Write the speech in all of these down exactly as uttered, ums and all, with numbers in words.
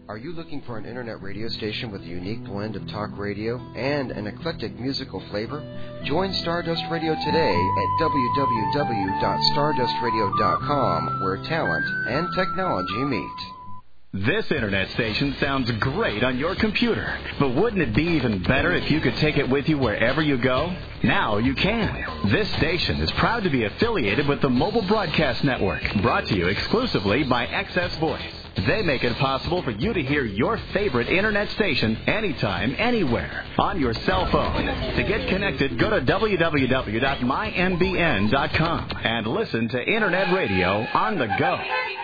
Are you looking for an internet radio station with a unique blend of talk radio and an eclectic musical flavor? Join Stardust Radio today at w w w dot stardust radio dot com, where talent and technology meet. This internet station sounds great on your computer, but wouldn't it be even better if you could take it with you wherever you go? Now you can. This station is proud to be affiliated with the Mobile Broadcast Network, brought to you exclusively by Access Voice. They make it possible for you to hear your favorite internet station anytime, anywhere, on your cell phone. To get connected, go to w w w dot my m b n dot com and listen to internet radio on the go.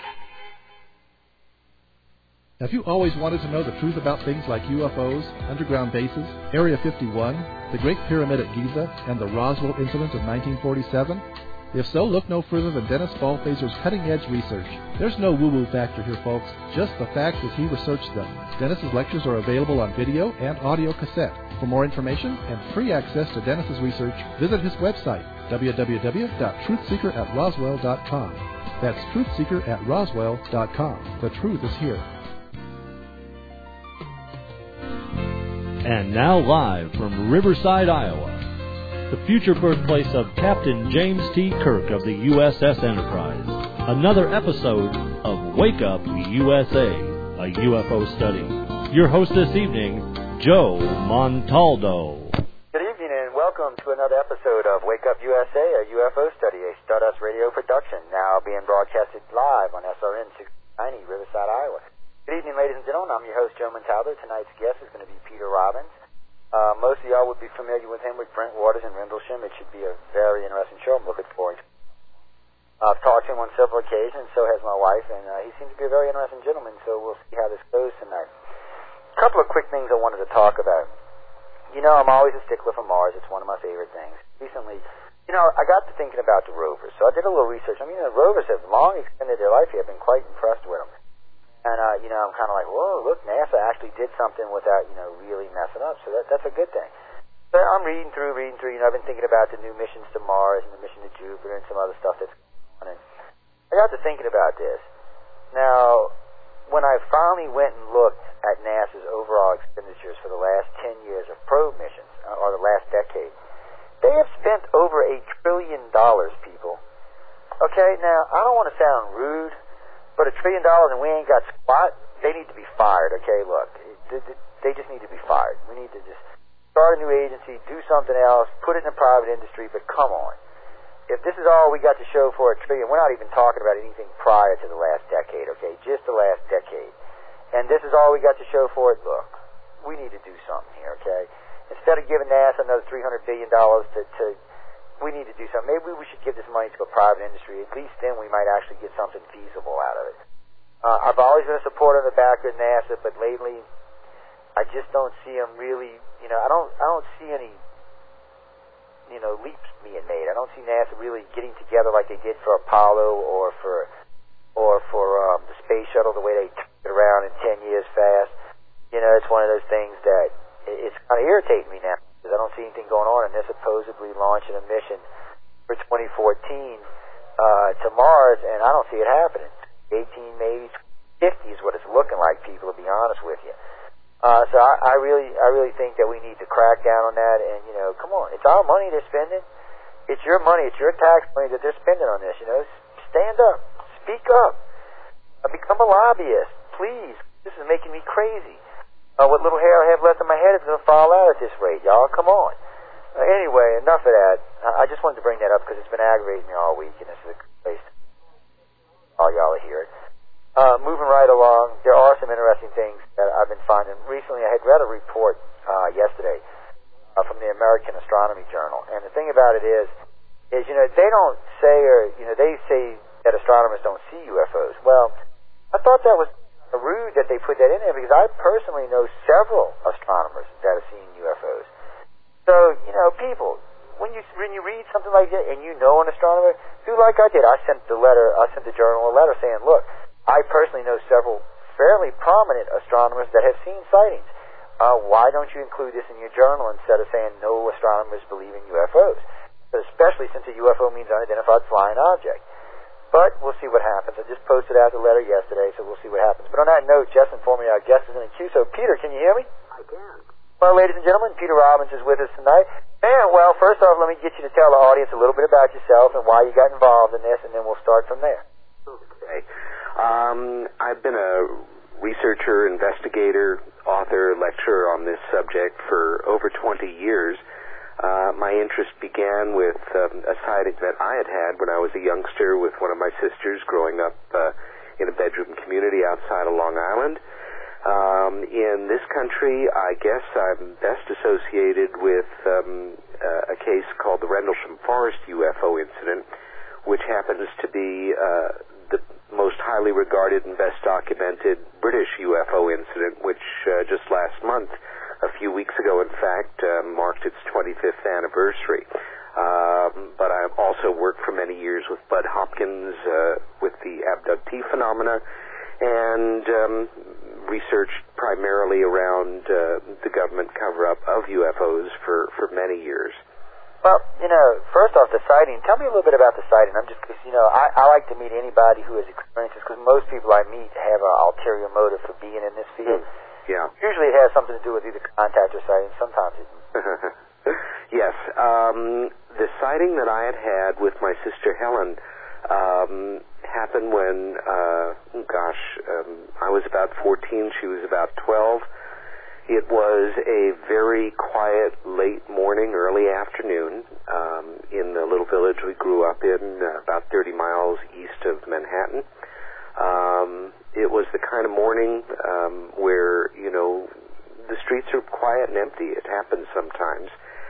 Have you always wanted to know the truth about things like U F Os, underground bases, Area fifty-one, the Great Pyramid at Giza, and the Roswell incident of nineteen forty-seven? If so, look no further than Dennis Ballfaser's cutting-edge research. There's no woo-woo factor here, folks, just the facts as he researched them. Dennis's lectures are available on video and audio cassette. For more information and free access to Dennis's research, visit his website, w w w dot truth seeker at roswell dot com. That's truth seeker at roswell dot com. The truth is here. And now live from Riverside, Iowa, the future birthplace of Captain James T. Kirk of the U S S Enterprise. Another episode of Wake Up U S A, a U F O study. Your host this evening, Joe Montaldo. Good evening and welcome to another episode of Wake Up U S A, a U F O study, a Stardust Radio production, now being broadcasted live on S R N six ninety, Riverside, Iowa. Good evening, ladies and gentlemen. I'm your host, Joe Montaldo. Tonight's guest is going to be Peter Robbins. Uh, most of y'all would be familiar with him with Brent Waters and Rendlesham. It should be a very interesting show. I'm looking forward to it. I've talked to him on several occasions, so has my wife, and uh, he seems to be a very interesting gentleman, so we'll see how this goes tonight. A couple of quick things I wanted to talk about. You know, I'm always a stickler for Mars. It's one of my favorite things. Recently, you know, I got to thinking about the rovers, so I did a little research. I mean, the rovers have long extended their life here. I've been quite impressed with them. And, uh, you know, I'm kind of like, whoa, look, NASA actually did something without, you know, really messing up. So that, that's a good thing. But I'm reading through, reading through, you know, I've been thinking about the new missions to Mars and the mission to Jupiter and some other stuff that's going on. And I got to thinking about this. Now, when I finally went and looked at NASA's overall expenditures for the last ten years of probe missions, uh, or the last decade, they have spent over a trillion dollars, people. Okay, now, I don't want to sound rude, but a trillion dollars and we ain't got squat, they need to be fired, okay? Look, they just need to be fired. We need to just start a new agency, do something else, put it in the private industry, but come on. If this is all we got to show for a trillion, we're not even talking about anything prior to the last decade, okay? Just the last decade. And this is all we got to show for it, look, we need to do something here, okay? Instead of giving NASA another three hundred billion dollars to... to we need to do something. Maybe we should give this money to a private industry. At least then we might actually get something feasible out of it. Uh, I've always been a supporter of the backer of NASA, but lately I just don't see them really, you know, I don't I don't see any, you know, leaps being made. I don't see NASA really getting together like they did for Apollo or for or for um, the space shuttle, the way they turned it around in ten years fast. You know, it's one of those things that it's kind of irritating me now. I don't see anything going on, and they're supposedly launching a mission for twenty fourteen uh, to Mars, and I don't see it happening. eighteen, maybe fifty is what it's looking like, people, to be honest with you. Uh, so I, I really I really think that we need to crack down on that, and, you know, come on. It's our money they're spending. It's your money. It's your tax money that they're spending on this, you know. Stand up. Speak up. Uh, become a lobbyist. Please. This is making me crazy. Uh, what little hair I have left in my head is going to fall out at this rate, y'all. Come on. Uh, anyway, enough of that. I, I just wanted to bring that up because it's been aggravating me all week, and this is a good place to all y'all to hear it. Uh, moving right along, there are some interesting things that I've been finding. Recently, I had read a report uh, yesterday uh, from the American Astronomy Journal, and the thing about it is, is, you know, they don't say, or, you know, they say that astronomers don't see U F Os. Well, I thought that was rude that they put that in there, because I personally know several astronomers that have seen U F Os. So, you know, people, when you when you read something like that and you know an astronomer, do like I did. I sent the letter, I sent the journal a letter saying, look, I personally know several fairly prominent astronomers that have seen sightings. Uh, why don't you include this in your journal instead of saying no astronomers believe in U F Os? Especially since a U F O means unidentified flying object. but we'll see what happens. I just posted out the letter yesterday, so we'll see what happens. But on that note, Jess informed me our guest is in the queue. So, Peter, can you hear me? I can. Well, ladies and gentlemen, Peter Robbins is with us tonight. And, well, first off, let me get you to tell the audience a little bit about yourself and why you got involved in this, and then we'll start from there. Okay. Um, I've been a researcher, investigator, author, lecturer on this subject for over twenty years. Uh, my interest began with um, a sighting that I had had when I was a youngster with one of my sisters growing up uh, in a bedroom community outside of Long Island. Um, in this country, I guess I'm best associated with um, uh, a case called the Rendlesham Forest U F O incident, which happens to be uh, the most highly regarded and best documented British U F O incident, which uh, just last month, a few weeks ago, in fact, uh, marked its twenty-fifth anniversary. Um, but I've also worked for many years with Bud Hopkins uh, with the abductee phenomena, and um, researched primarily around uh, the government cover-up of U F Os for, for many years. Well, you know, first off, the sighting. Tell me a little bit about the sighting. I'm just, you know, I, I like to meet anybody who has experiences, because most people I meet have an ulterior motive for being in this field. Mm. Yeah. Usually it has something to do with either contact or sighting. Sometimes it Yes. Um, the sighting that I had had with my sister Helen um, happened when, uh, oh gosh, um, I was about fourteen, she was about twelve. It was a very quiet, late morning, early afternoon um, in the little village we grew up in, uh, about thirty miles east of Manhattan. Um, it was the kind of morning um, where, you know, the streets are quiet and empty. It happens sometimes.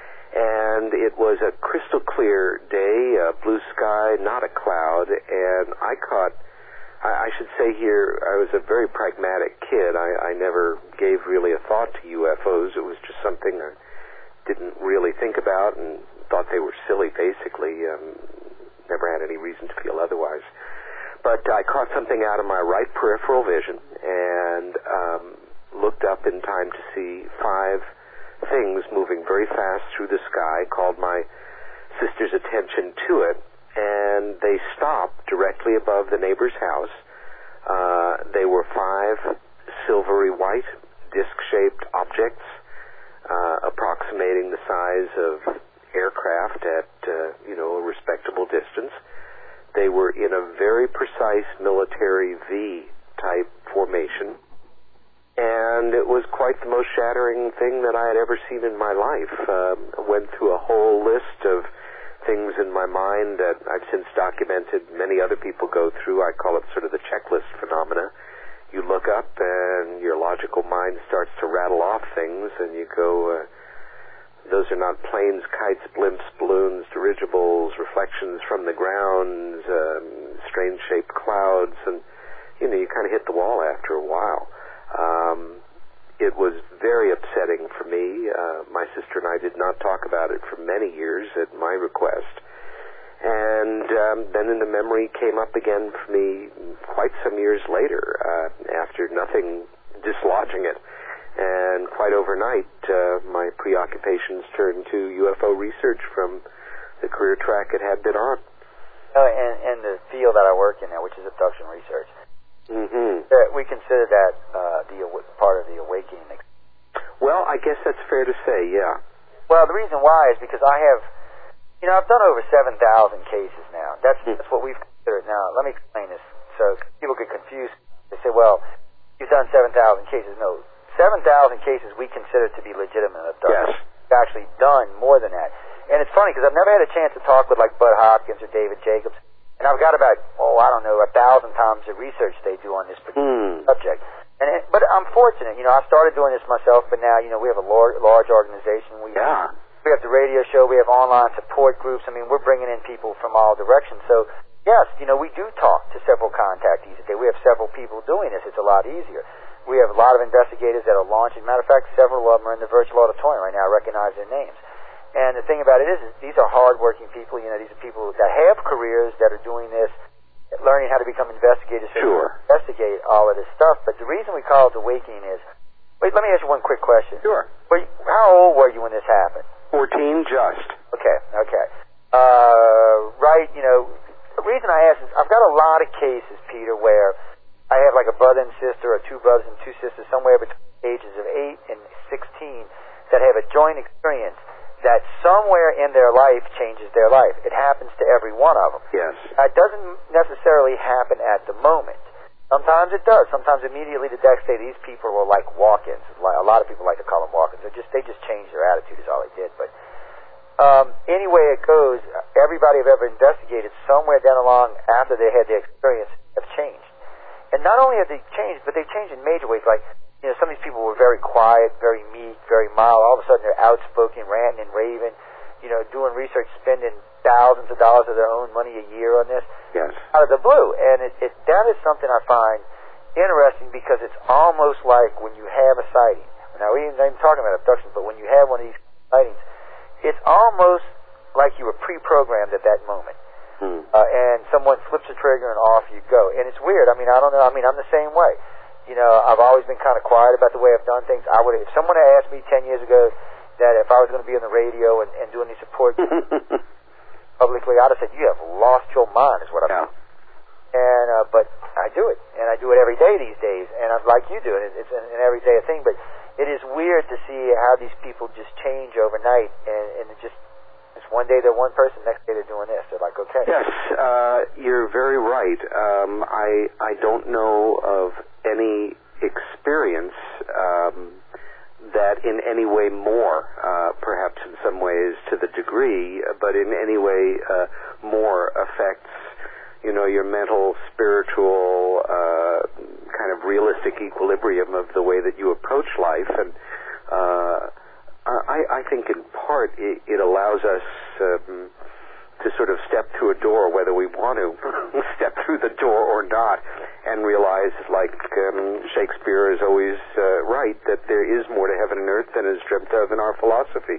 And it was a crystal clear day, a blue sky, not a cloud, and I caught... I should say here, I was a very pragmatic kid. I, I never gave really a thought to U F Os. It was just something I didn't really think about and thought they were silly, basically. Um, never had any reason to feel otherwise. But I caught something out of my right peripheral vision and um, looked up in time to see five things moving very fast through the sky, called my sister's attention to it, and they stopped directly above the neighbor's house. Uh, they were five silvery white, disc-shaped objects, uh, approximating the size of aircraft at, uh, you know, a respectable distance. They were in a very precise military V-type formation, and it was quite the most shattering thing that I had ever seen in my life. Um, I went through a whole list of things in my mind that I've since documented, many other people go through. I call it sort of the checklist phenomena. You look up and your logical mind starts to rattle off things, and you go, uh, those are not planes, kites, blimps, balloons, dirigibles, reflections from the ground, um, strange-shaped clouds, and, you know, you kind of hit the wall after a while. Um, It was very upsetting for me. Uh, my sister and I did not talk about it for many years at my request. And um, then the memory came up again for me quite some years later, uh, after nothing dislodging it. And quite overnight, uh, my preoccupations turned to U F O research from the career track it had been on. Oh, and, and the field that I work in now, which is abduction research. Mm-hmm. We consider that uh, the part of the awakening. Well, I guess that's fair to say, yeah. Well, the reason why is because I have, you know, I've done over seven thousand cases now. That's mm. that's what we've considered. Now, let me explain this so people get confused. They say, well, you've done seven thousand cases. No, seven thousand cases we consider to be legitimate abduction. Yes. We've actually done more than that. And it's funny because I've never had a chance to talk with like Bud Hopkins or David Jacobs. And I've got about, oh, I don't know, a thousand times the research they do on this particular mm. subject. And it, but I'm fortunate, you know, I started doing this myself, but now, you know, we have a large, large organization. We, yeah. we have the radio show, we have online support groups. I mean, we're bringing in people from all directions. So, yes, you know, we do talk to several contactees a day. We have several people doing this. It's a lot easier. We have a lot of investigators that are launching. Matter of fact, several of them are in the virtual auditorium right now. I recognize their names. And the thing about it is, is these are hard-working people. You know, these are people that have careers that are doing this, learning how to become investigators, so sure. investigate all of this stuff. But the reason we call it awakening is, wait, let me ask you one quick question. Sure. Were you, how old were you when this happened? Fourteen, just. Okay, okay. Uh, right, you know, reason I ask is I've got a lot of cases, Peter, where I have like a brother and sister or two brothers and two sisters somewhere between the ages of eight and sixteen that have a joint experience that somewhere in their life changes their life. It happens to every one of them. Yes. It doesn't necessarily happen at the moment. Sometimes it does. Sometimes immediately the next day these people are like walk-ins. A lot of people like to call them walk-ins. They're just, they just changed their attitude is all they did. But um, anyway it goes, everybody I've ever investigated somewhere down along after they had the experience have changed. And not only have they changed, but they've changed in major ways. Like, you know, some of these people were very quiet, very meek, very mild. All of a sudden they're outspoken, ranting and raving, you know, doing research, spending thousands of dollars of their own money a year on this. Yes. Out of the blue. And it, it, that is something I find interesting because it's almost like when you have a sighting. Now, we ain't even talking about abductions, but when you have one of these sightings, it's almost like you were pre-programmed at that moment. Hmm. Uh, and someone flips a trigger and off you go. And it's weird. I mean, I don't know. I mean, I'm the same way. You know, I've always been kind of quiet about the way I've done things. I would, if someone had asked me ten years ago that if I was going to be on the radio and, and doing these support publicly, I'd have said, "You have lost your mind," is what I'm. Yeah. And uh, but I do it, and I do it every day these days, and I'm like you do it. It's an, an everyday thing, but it is weird to see how these people just change overnight, and, and it just. It's one day they're one person, next day they're doing this. They're like, okay. Yes, uh, you're very right. Um, I I don't know of any experience um, that in any way more, uh, perhaps in some ways to the degree, but in any way uh, more affects, you know, your mental, spiritual, uh, kind of realistic equilibrium of the way that you approach life. And uh, I, I think in part it, it allows us um, to sort of step through a door, whether we want to step through the door or not, and realize, like um, Shakespeare is always uh, right, that there is more to heaven and earth than is dreamt of in our philosophy.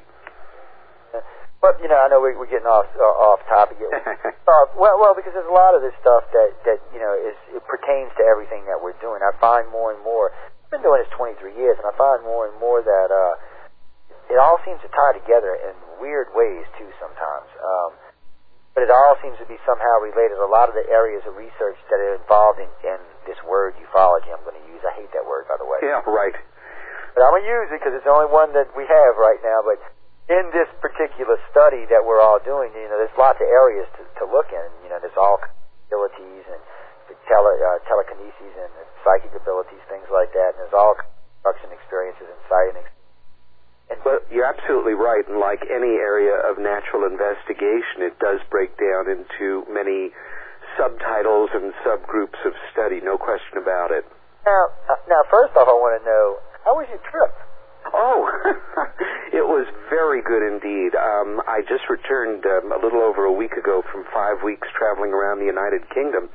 But, you know, I know we're, we're getting off uh, off topic. uh, well, well, because there's a lot of this stuff that, that you know, is it pertains to everything that we're doing. I find more and more, I've been doing this twenty-three years, and I find more and more that uh, it all seems to tie together in weird ways, too, sometimes. Um, but it all seems to be somehow related. A lot of the areas of research that are involved in, in this word ufology I'm going to use. I hate that word, by the way. Yeah, right. But I'm going to use it because it's the only one that we have right now. But in this particular study that we're all doing, you know, there's lots of areas to, to look in. You know, there's all abilities and tele, uh, telekinesis and psychic abilities, things like that. And there's all construction experiences and sighting experiences. Well, you're absolutely right, and like any area of natural investigation, it does break down into many subtitles and subgroups of study, no question about it. Now, uh, now, first off, I want to know, how was your trip? Oh, it was very good indeed. Um, I just returned um, a little over a week ago from five weeks traveling around the United Kingdom,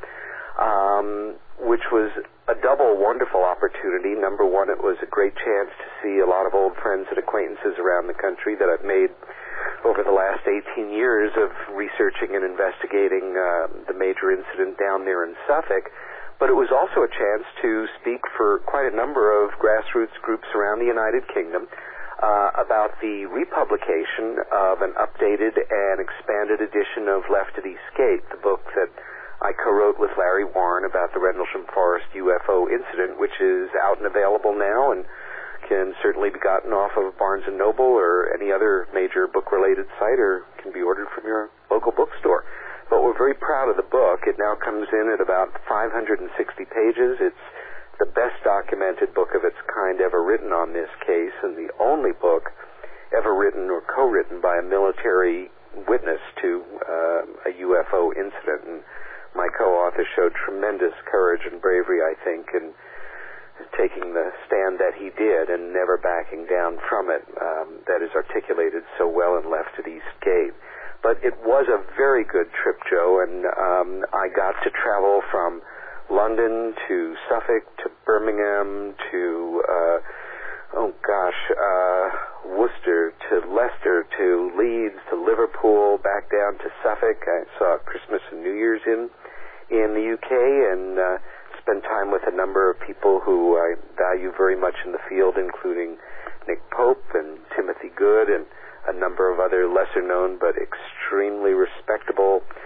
um, which was a double wonderful opportunity. Number one, it was a great chance to see a lot of old friends and acquaintances around the country that I've made over the last eighteen years of researching and investigating uh, the major incident down there in Suffolk. But it was also a chance to speak for quite a number of grassroots groups around the United Kingdom uh, about the republication of an updated and expanded edition of Left at Eastgate, the book that I co-wrote with Larry Warren about the Rendlesham Forest U F O incident, which is out and available now and can certainly be gotten off of Barnes and Noble or any other major book-related site, or can be ordered from your local bookstore. But we're very proud of the book. It now comes in at about five hundred sixty pages. It's the best documented book of its kind ever written on this case, and the only book ever written or co-written by a military witness to uh, a U F O incident. And my co-author showed tremendous courage and bravery, I think, in taking the stand that he did and never backing down from it. Um, that is articulated so well in Left at Eastgate. But it was a very good trip, Joe, and um, I got to travel from London to Suffolk to Birmingham to, uh, oh gosh, uh, Worcester to Leicester to Leeds to Liverpool, back down to Suffolk. I saw Christmas and New Year's in in the U K, and uh, spent time with a number of people who I value very much in the field, including Nick Pope and Timothy Good and a number of other lesser-known but extremely respectable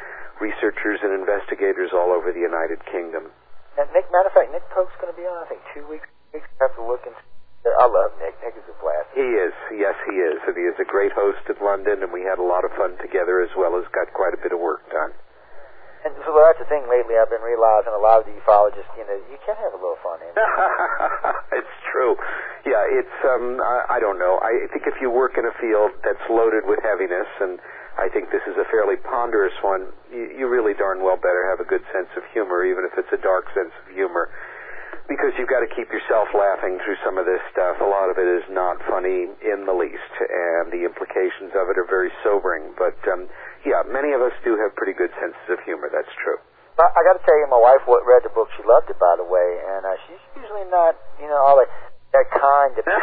researchers and investigators all over the United Kingdom. And Nick, matter of fact, Nick Pope's going to be on, I think, two weeks. weeks. I have to look and I love Nick. Nick is a blast. He is. Yes, he is. And he is a great host in London, and we had a lot of fun together as well as got quite a bit of work done. And so that's the thing lately I've been realizing a lot of the ufologists, you know, you can have a little fun in it. It's true. Yeah, it's, um, I, I don't know. I think if you work in a field that's loaded with heaviness, and I think this is a fairly ponderous one, you, you really darn well better have a good sense of humor, even if it's a dark sense of humor, because you've got to keep yourself laughing through some of this stuff. A lot of it is not funny in the least, and the implications of it are very sobering, but, um, yeah, many of us do have pretty good senses of humor. That's true. I, I got to tell you, my wife read the book. She loved it, by the way, and uh, she's usually not, you know, all that, that kind of.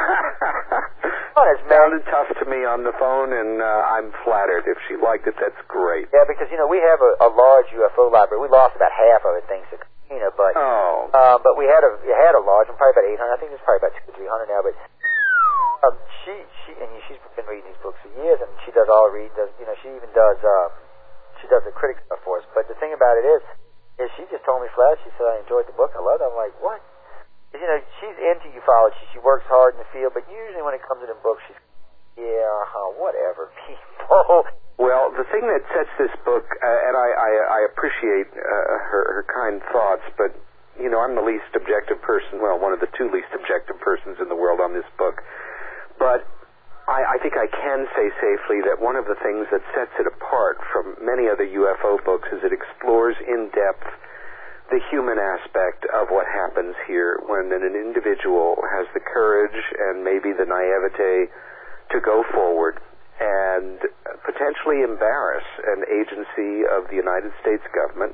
It sounded tough to me on the phone, and uh, I'm flattered. If she liked it, that's great. Yeah, because you know we have a, a large U F O library. We lost about half of it thanks to Katrina, but oh, uh, but we had a we had a large one, probably about eight hundred. I think it's probably about two or three hundred now, but. Um, she she and she's been reading these books for years, and she does all the reading. Does you know? She even does um, she does the critic stuff for us. But the thing about it is, is she just told me flat. She said I enjoyed the book. I loved it. I'm like, what? You know, she's into ufology. She works hard in the field, but usually when it comes to the book, she's yeah, uh, whatever, people. Well, the thing that sets this book, uh, and I I, I appreciate uh, her her kind thoughts, but you know, I'm the least objective person. Well, one of the two least objective persons in the world on this book. But I, I think I can say safely that one of the things that sets it apart from many other U F O books is it explores in depth the human aspect of what happens here when an individual has the courage and maybe the naivete to go forward and potentially embarrass an agency of the United States government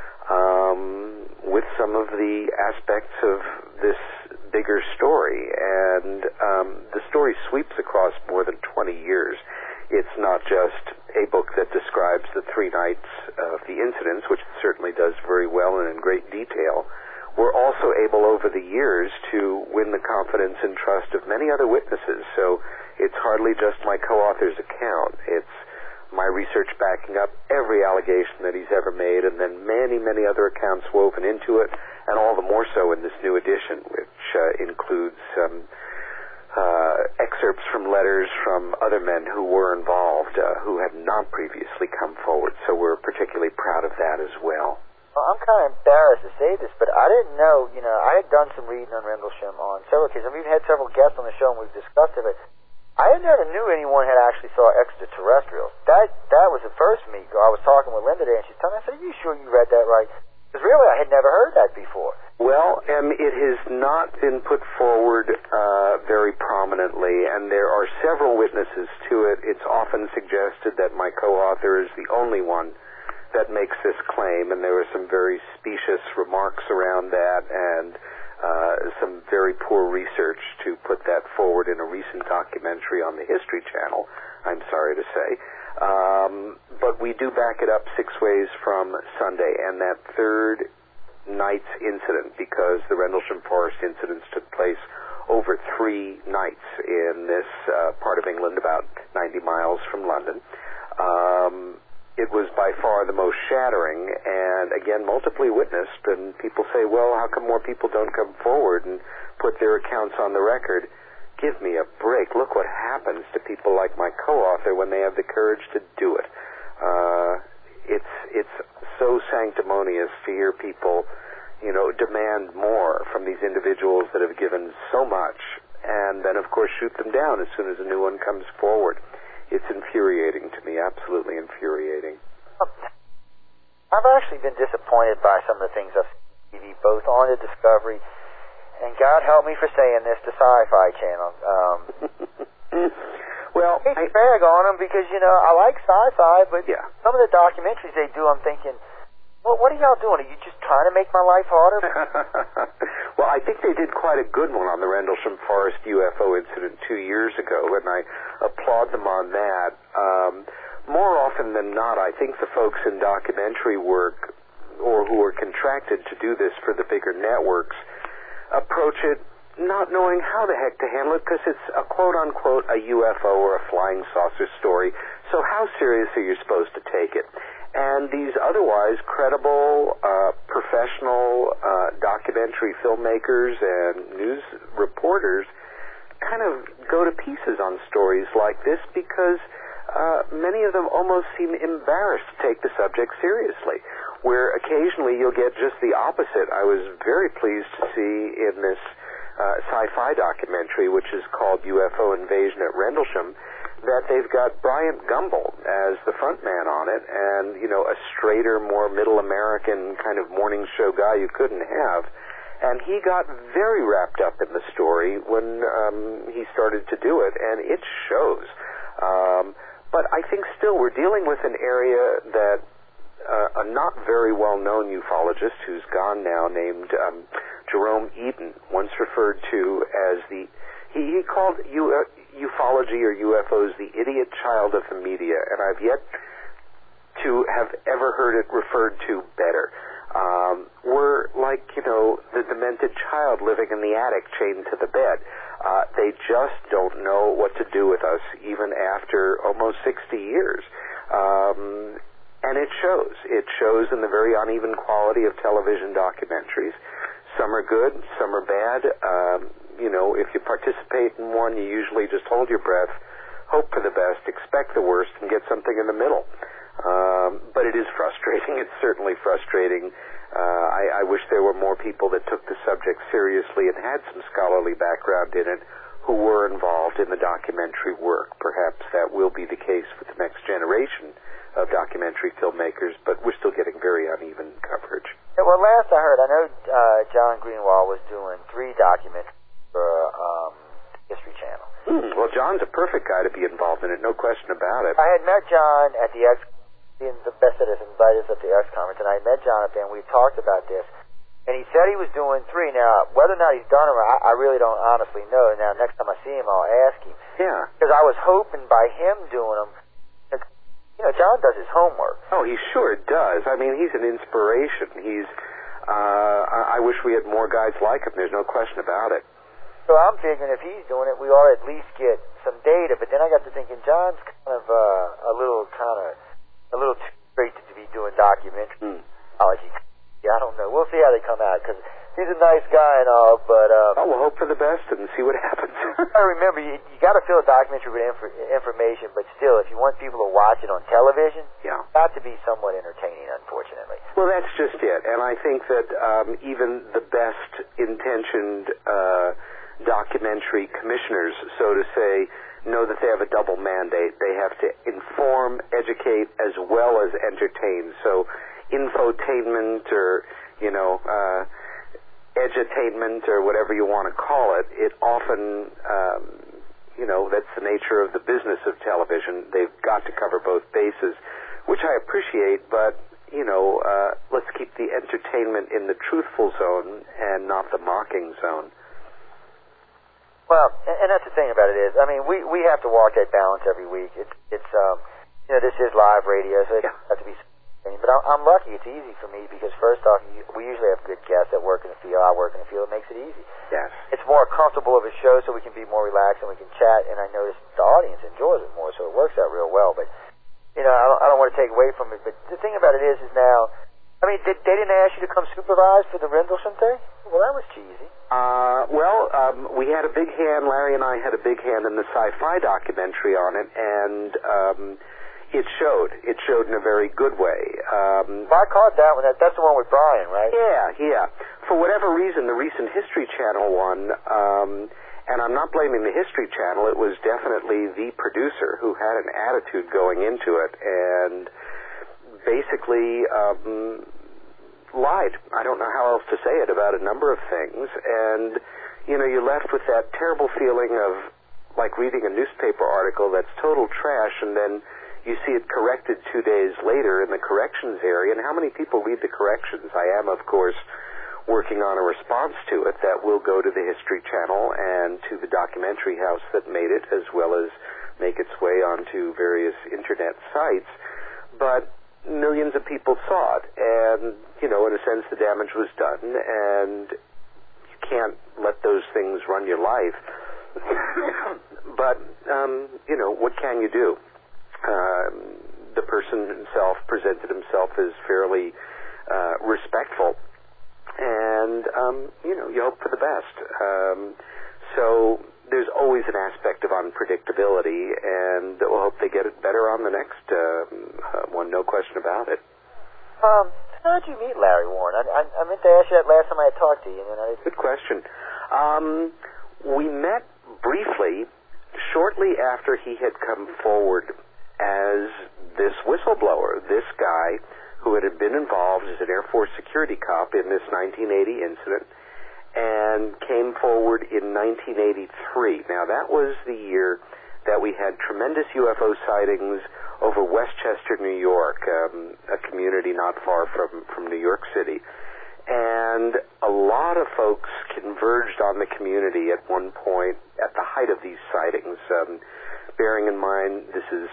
um, with some of the aspects of this bigger story, and um, the story sweeps across more than twenty years. It's not just a book that describes the three nights of the incidents, which it certainly does very well and in great detail. We're also able over the years to win the confidence and trust of many other witnesses, so it's hardly just my co-author's account. It's my research backing up every allegation that he's ever made, and then many, many other accounts woven into it, and all the more so in this new edition, which uh, includes um, uh, excerpts from letters from other men who were involved, uh, who had not previously come forward. So we're particularly proud of that as well. Well, I'm kind of embarrassed to say this, but I didn't know, you know, I had done some reading on Rendlesham on several occasions. We've had several guests on the show, and we've discussed it, but I never knew anyone had actually saw extraterrestrials. That that was the first meet. I was talking with Linda today, and she told me, I said, are you sure you read that right? Because really, I had never heard that before. Well, um, it has not been put forward uh, very prominently, and there are several witnesses to it. It's often suggested that my co-author is the only one that makes this claim, and there were some very specious remarks around that, and uh, some very poor research to put that forward in a recent documentary on the History Channel, I'm sorry to say. Um, but we do back it up six ways from Sunday, and that third night's incident, because the Rendlesham Forest incidents took place over three nights in this uh, part of England, about ninety miles from London. Um, it was by far the most shattering, and again, multiply witnessed, and people say, well, how come more people don't come forward and put their accounts on the record? Give me a break. Look what happens to people like my co-author when they have the courage to do it. Uh, it's it's so sanctimonious to hear people, you know, demand more from these individuals that have given so much, and then, of course, shoot them down as soon as a new one comes forward. It's infuriating to me, absolutely infuriating. I've actually been disappointed by some of the things I've seen on T V, both on the Discovery, and God help me for saying this, the Sci-Fi Channel. Um, well, I hate to brag on them because, you know, I like sci-fi, but yeah. some of the documentaries they do, I'm thinking, well, what are y'all doing? Are you just trying to make my life harder? Well, I think they did quite a good one on the Rendlesham Forest U F O incident two years ago, and I applaud them on that. Um, more often than not, I think the folks in documentary work, or who are contracted to do this for the bigger networks, approach it not knowing how the heck to handle it, because it's a quote-unquote a U F O or a flying saucer story, so how serious are you supposed to take it? And these otherwise credible, uh, professional uh, documentary filmmakers and news reporters kind of go to pieces on stories like this because uh, many of them almost seem embarrassed to take the subject seriously, where occasionally you'll get just the opposite. I was very pleased to see in this uh, sci-fi documentary, which is called U F O Invasion at Rendlesham, that they've got Bryant Gumbel as the front man on it, and, you know, a straighter, more middle American kind of morning show guy you couldn't have. And he got very wrapped up in the story when um, he started to do it, and it shows. Um, but I think still we're dealing with an area that uh, a not very well-known ufologist who's gone now, named um, Jerome Eden, once referred to as the, he, he called you. Uh, ufology or U F Os the idiot child of the media, and I've yet to have ever heard it referred to better. Um, we're like, you know, the demented child living in the attic chained to the bed. Uh, they just don't know what to do with us even after almost sixty years. Um, and it shows. It shows in the very uneven quality of television documentaries. Some are good, some are bad. Um, You know, if you participate in one, you usually just hold your breath, hope for the best, expect the worst, and get something in the middle. Um, but it is frustrating. It's certainly frustrating. Uh, I, I wish there were more people that took the subject seriously and had some scholarly background in it who were involved in the documentary work. Perhaps that will be the case with the next generation of documentary filmmakers, but we're still getting very uneven coverage. Yeah, well, last I heard, I know uh, John Greenwald was doing three documentaries for um, History Channel. Hmm, well, John's a perfect guy to be involved in it, no question about it. I had met John at the X, the best that has invited us at the X conference, and I met John up there, and we talked about this. And he said he was doing three. Now, whether or not he's done them, I, I really don't honestly know. Now, next time I see him, I'll ask him. Yeah. Because I was hoping by him doing them, you know, John does his homework. Oh, he sure does. I mean, he's an inspiration. He's, uh, I, I wish we had more guys like him. There's no question about it. So I'm figuring if he's doing it, we ought to at least get some data. But then I got to thinking, John's kind of uh, a little kind of a little too straight to be doing documentary mm. technology. Yeah, I don't know. We'll see how they come out because he's a nice guy and all. But uh, oh, we'll hope for the best and see what happens. I remember you, you got to fill a documentary with inf- information, but still, if you want people to watch it on television, yeah, it's got to be somewhat entertaining. Unfortunately. Well, that's just it, and I think that um, even the best intentioned Uh, documentary commissioners, so to say, know that they have a double mandate. They have to inform, educate, as well as entertain. So infotainment or, you know, uh, edutainment or whatever you want to call it, it often, um, you know, that's the nature of the business of television. They've got to cover both bases, which I appreciate, but, you know, uh, let's keep the entertainment in the truthful zone and not the mocking zone. Well, and, and that's the thing about it is, I mean, we, we have to walk that balance every week. It's, it's um, you know, this is live radio, so it yeah. has to be. But I'm, I'm lucky. It's easy for me because first off, we usually have good guests that work in the field. I work in the field. It makes it easy. Yes. It's more comfortable of a show, so we can be more relaxed and we can chat. And I notice the audience enjoys it more, so it works out real well. But you know, I don't, I don't want to take away from it. But the thing about it is, is now. I mean, did, they didn't ask you to come supervise for the Rendlesham thing? Well, that was cheesy. Uh, well, um, we had a big hand, Larry and I had a big hand in the sci-fi documentary on it, and um, it showed. It showed in a very good way. Um, well, I caught that one. That, that's the one with Brian, right? Yeah, yeah. For whatever reason, the recent History Channel one, um, and I'm not blaming the History Channel, it was definitely the producer who had an attitude going into it, and basically um, lied. I don't know how else to say it about a number of things. And, you know, you're left with that terrible feeling of like reading a newspaper article that's total trash and then you see it corrected two days later in the corrections area. And how many people read the corrections? I am, of course, working on a response to it that will go to the History Channel and to the documentary house that made it, as well as make its way onto various internet sites. But millions of people saw it, and, you know, in a sense, the damage was done, and you can't let those things run your life. But, um, you know, what can you do? Um, the person himself presented himself as fairly uh, respectful. And, um, you know, you hope for the best. Um, so there's always an aspect of unpredictability, and we'll hope they get it better on the next uh, uh, one, no question about it. Um, how did you meet Larry Warren? I, I, I meant to ask you that last time I had talked to you. And I... Good question. Um, we met briefly shortly after he had come forward as this whistleblower, this guy who had been involved as an Air Force security cop in this nineteen eighty incident, and came forward in nineteen eighty-three. Now, that was the year that we had tremendous U F O sightings over Westchester, New York, um, a community not far from, from New York City. And a lot of folks converged on the community at one point at the height of these sightings. Um, bearing in mind, this is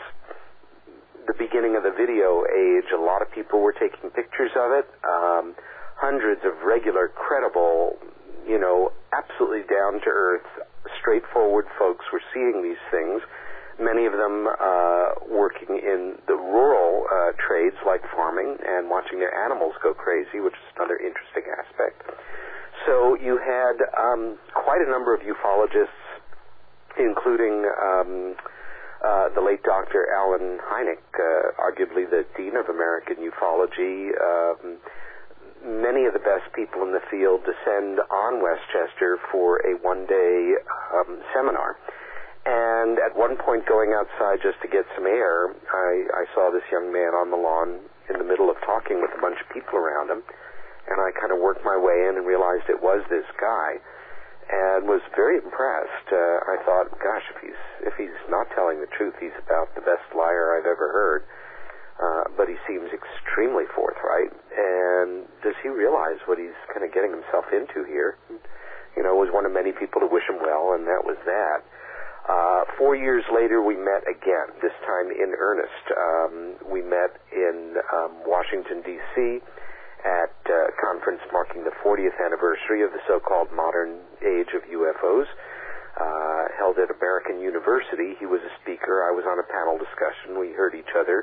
the beginning of the video age. A lot of people were taking pictures of it. Um, hundreds of regular, credible, you know, absolutely down-to-earth, straightforward folks were seeing these things, many of them uh, working in the rural uh, trades like farming and watching their animals go crazy, which is another interesting aspect. So you had um, quite a number of ufologists, including um, uh, the late Doctor Allen Hynek, uh, arguably the dean of American ufology. Um, many of the best people in the field descend on Westchester for a one-day um, seminar. And at one point, going outside just to get some air, I, I saw this young man on the lawn in the middle of talking with a bunch of people around him. And I kind of worked my way in and realized it was this guy, and was very impressed. Uh, I thought, gosh, if he's if he's not telling the truth, he's about the best liar I've ever heard. Uh, but he seems extremely forthright. And does he realize what he's kind of getting himself into here? You know, was one of many people to wish him well, and that was that. Uh, four years later, we met again, this time in earnest. Um, we met in um, Washington, D C, at a conference marking the fortieth anniversary of the so-called modern age of U F Os, uh, held at American University. He was a speaker. I was on a panel discussion. We heard each other.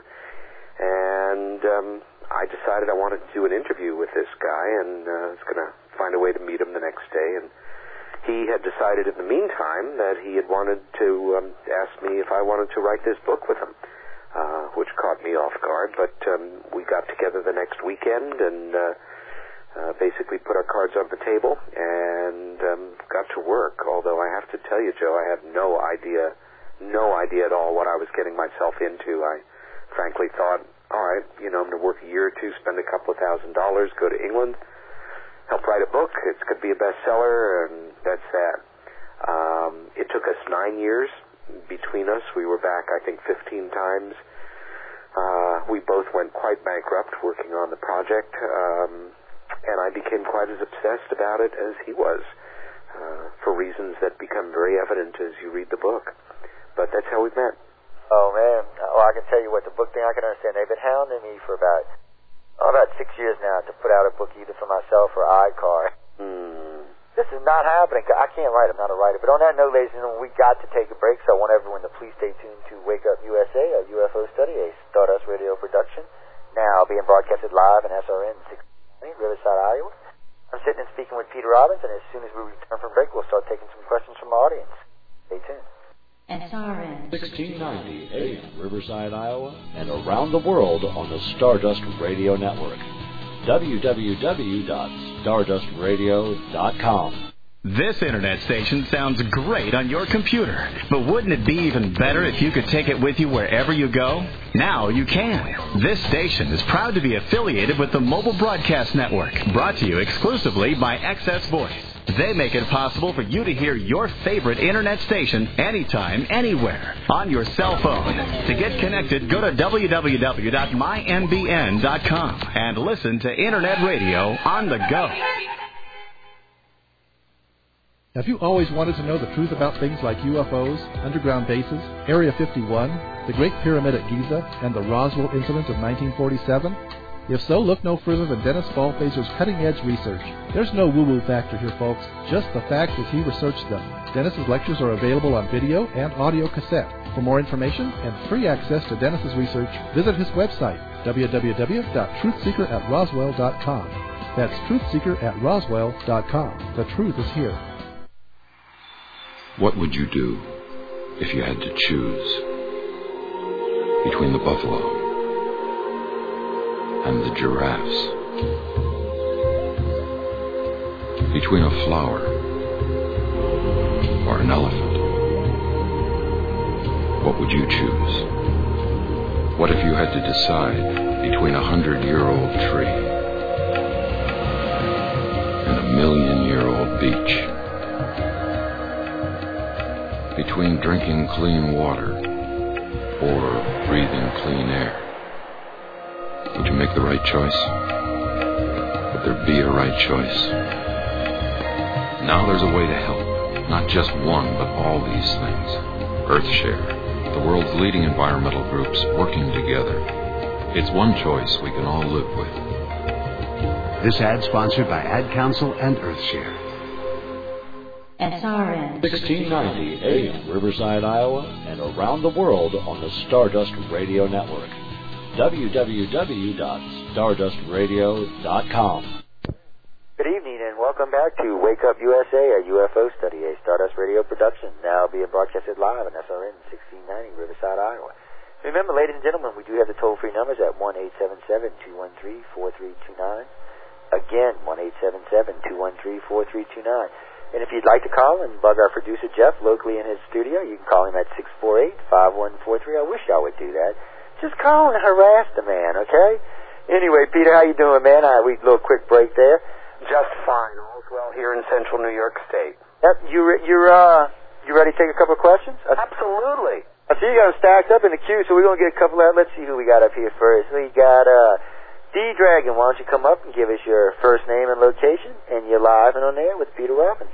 And um, I decided I wanted to do an interview with this guy, and uh, was going to find a way to meet him the next day. And he had decided in the meantime that he had wanted to um, ask me if I wanted to write this book with him. Uh, which caught me off guard, but um, we got together the next weekend and uh, uh, basically put our cards on the table and um, got to work, although I have to tell you, Joe, I had no idea, no idea at all what I was getting myself into. I frankly thought, all right, you know, I'm going to work a year or two, spend a couple of thousand dollars, go to England, help write a book, it's going to be a bestseller, and that's that. Um, it took us nine years between us. We were back, I think, fifteen times. Uh, we both went quite bankrupt working on the project, um, and I became quite as obsessed about it as he was, uh, for reasons that become very evident as you read the book. But that's how we met. Oh, man. Well, I can tell you what, the book thing I can understand. They've been hounding me for about, oh, about six years now to put out a book either for myself or iCar. Hmm. This is not happening. I can't write. I'm not a writer. But on that note, ladies and gentlemen, we got to take a break, so I want everyone to please stay tuned to Wake Up U S A, a U F O study, a Stardust Radio production, now being broadcasted live in S R N six ninety, Riverside, Iowa. I'm sitting and speaking with Peter Robbins, and as soon as we return from break, we'll start taking some questions from our audience. Stay tuned. S R N sixteen ninety A M, Riverside, Iowa, and around the world on the Stardust Radio Network. w w w dot stardust radio dot com. This internet station sounds great on your computer, but wouldn't it be even better if you could take it with you wherever you go? Now you can. This station is proud to be affiliated with the Mobile Broadcast Network, brought to you exclusively by Access Voice. They make it possible for you to hear your favorite internet station anytime, anywhere, on your cell phone. To get connected, go to w w w dot my m b n dot com and listen to Internet Radio on the go. Have you always wanted to know the truth about things like U F Os, underground bases, Area fifty-one, the Great Pyramid at Giza, and the Roswell incident of nineteen forty-seven? If so, look no further than Dennis Ballphaser's cutting-edge research. There's no woo-woo factor here, folks, just the facts as he researched them. Dennis's lectures are available on video and audio cassette. For more information and free access to Dennis's research, visit his website, w w w dot truth seeker at roswell dot com. That's truth seeker at roswell dot com. The truth is here. What would you do if you had to choose between the buffalo and the giraffes, between a flower or an elephant? What would you choose? What if you had to decide between a hundred-year-old tree and a million-year-old beach? Between drinking clean water or breathing clean air? Would you make the right choice? Would there be a right choice? Now there's a way to help, not just one, but all these things. Earthshare, the world's leading environmental groups working together. It's one choice we can all live with. This ad sponsored by Ad Council and Earthshare. S R N sixteen ninety A M Riverside, Iowa, and around the world on the Stardust Radio Network. w w w dot stardust radio dot com. Good evening and welcome back to Wake Up U S A, a U F O study, a Stardust Radio production, now being broadcasted live on S R N sixteen ninety Riverside, Iowa. Remember, ladies and gentlemen, we do have the toll-free numbers at one eight seven seven, two one three, four three two nine. Again, one eight seven seven, two one three, four three two nine. And if you'd like to call and bug our producer Jeff locally in his studio, you can call him at six four eight, five one four three. I wish y'all would do that. Just call and harass the man, okay? Anyway, Peter, how you doing, man? I, we a little quick break there. Just fine. All's well here in central New York State. Yep, you re- you're uh you ready to take a couple of questions? I, Absolutely. I see you got them stacked up in the queue, so we're gonna get a couple out. Let's see who we got up here first. We got uh D-Dragon. Why don't you come up and give us your first name and location, and you're live and on air with Peter Robbins.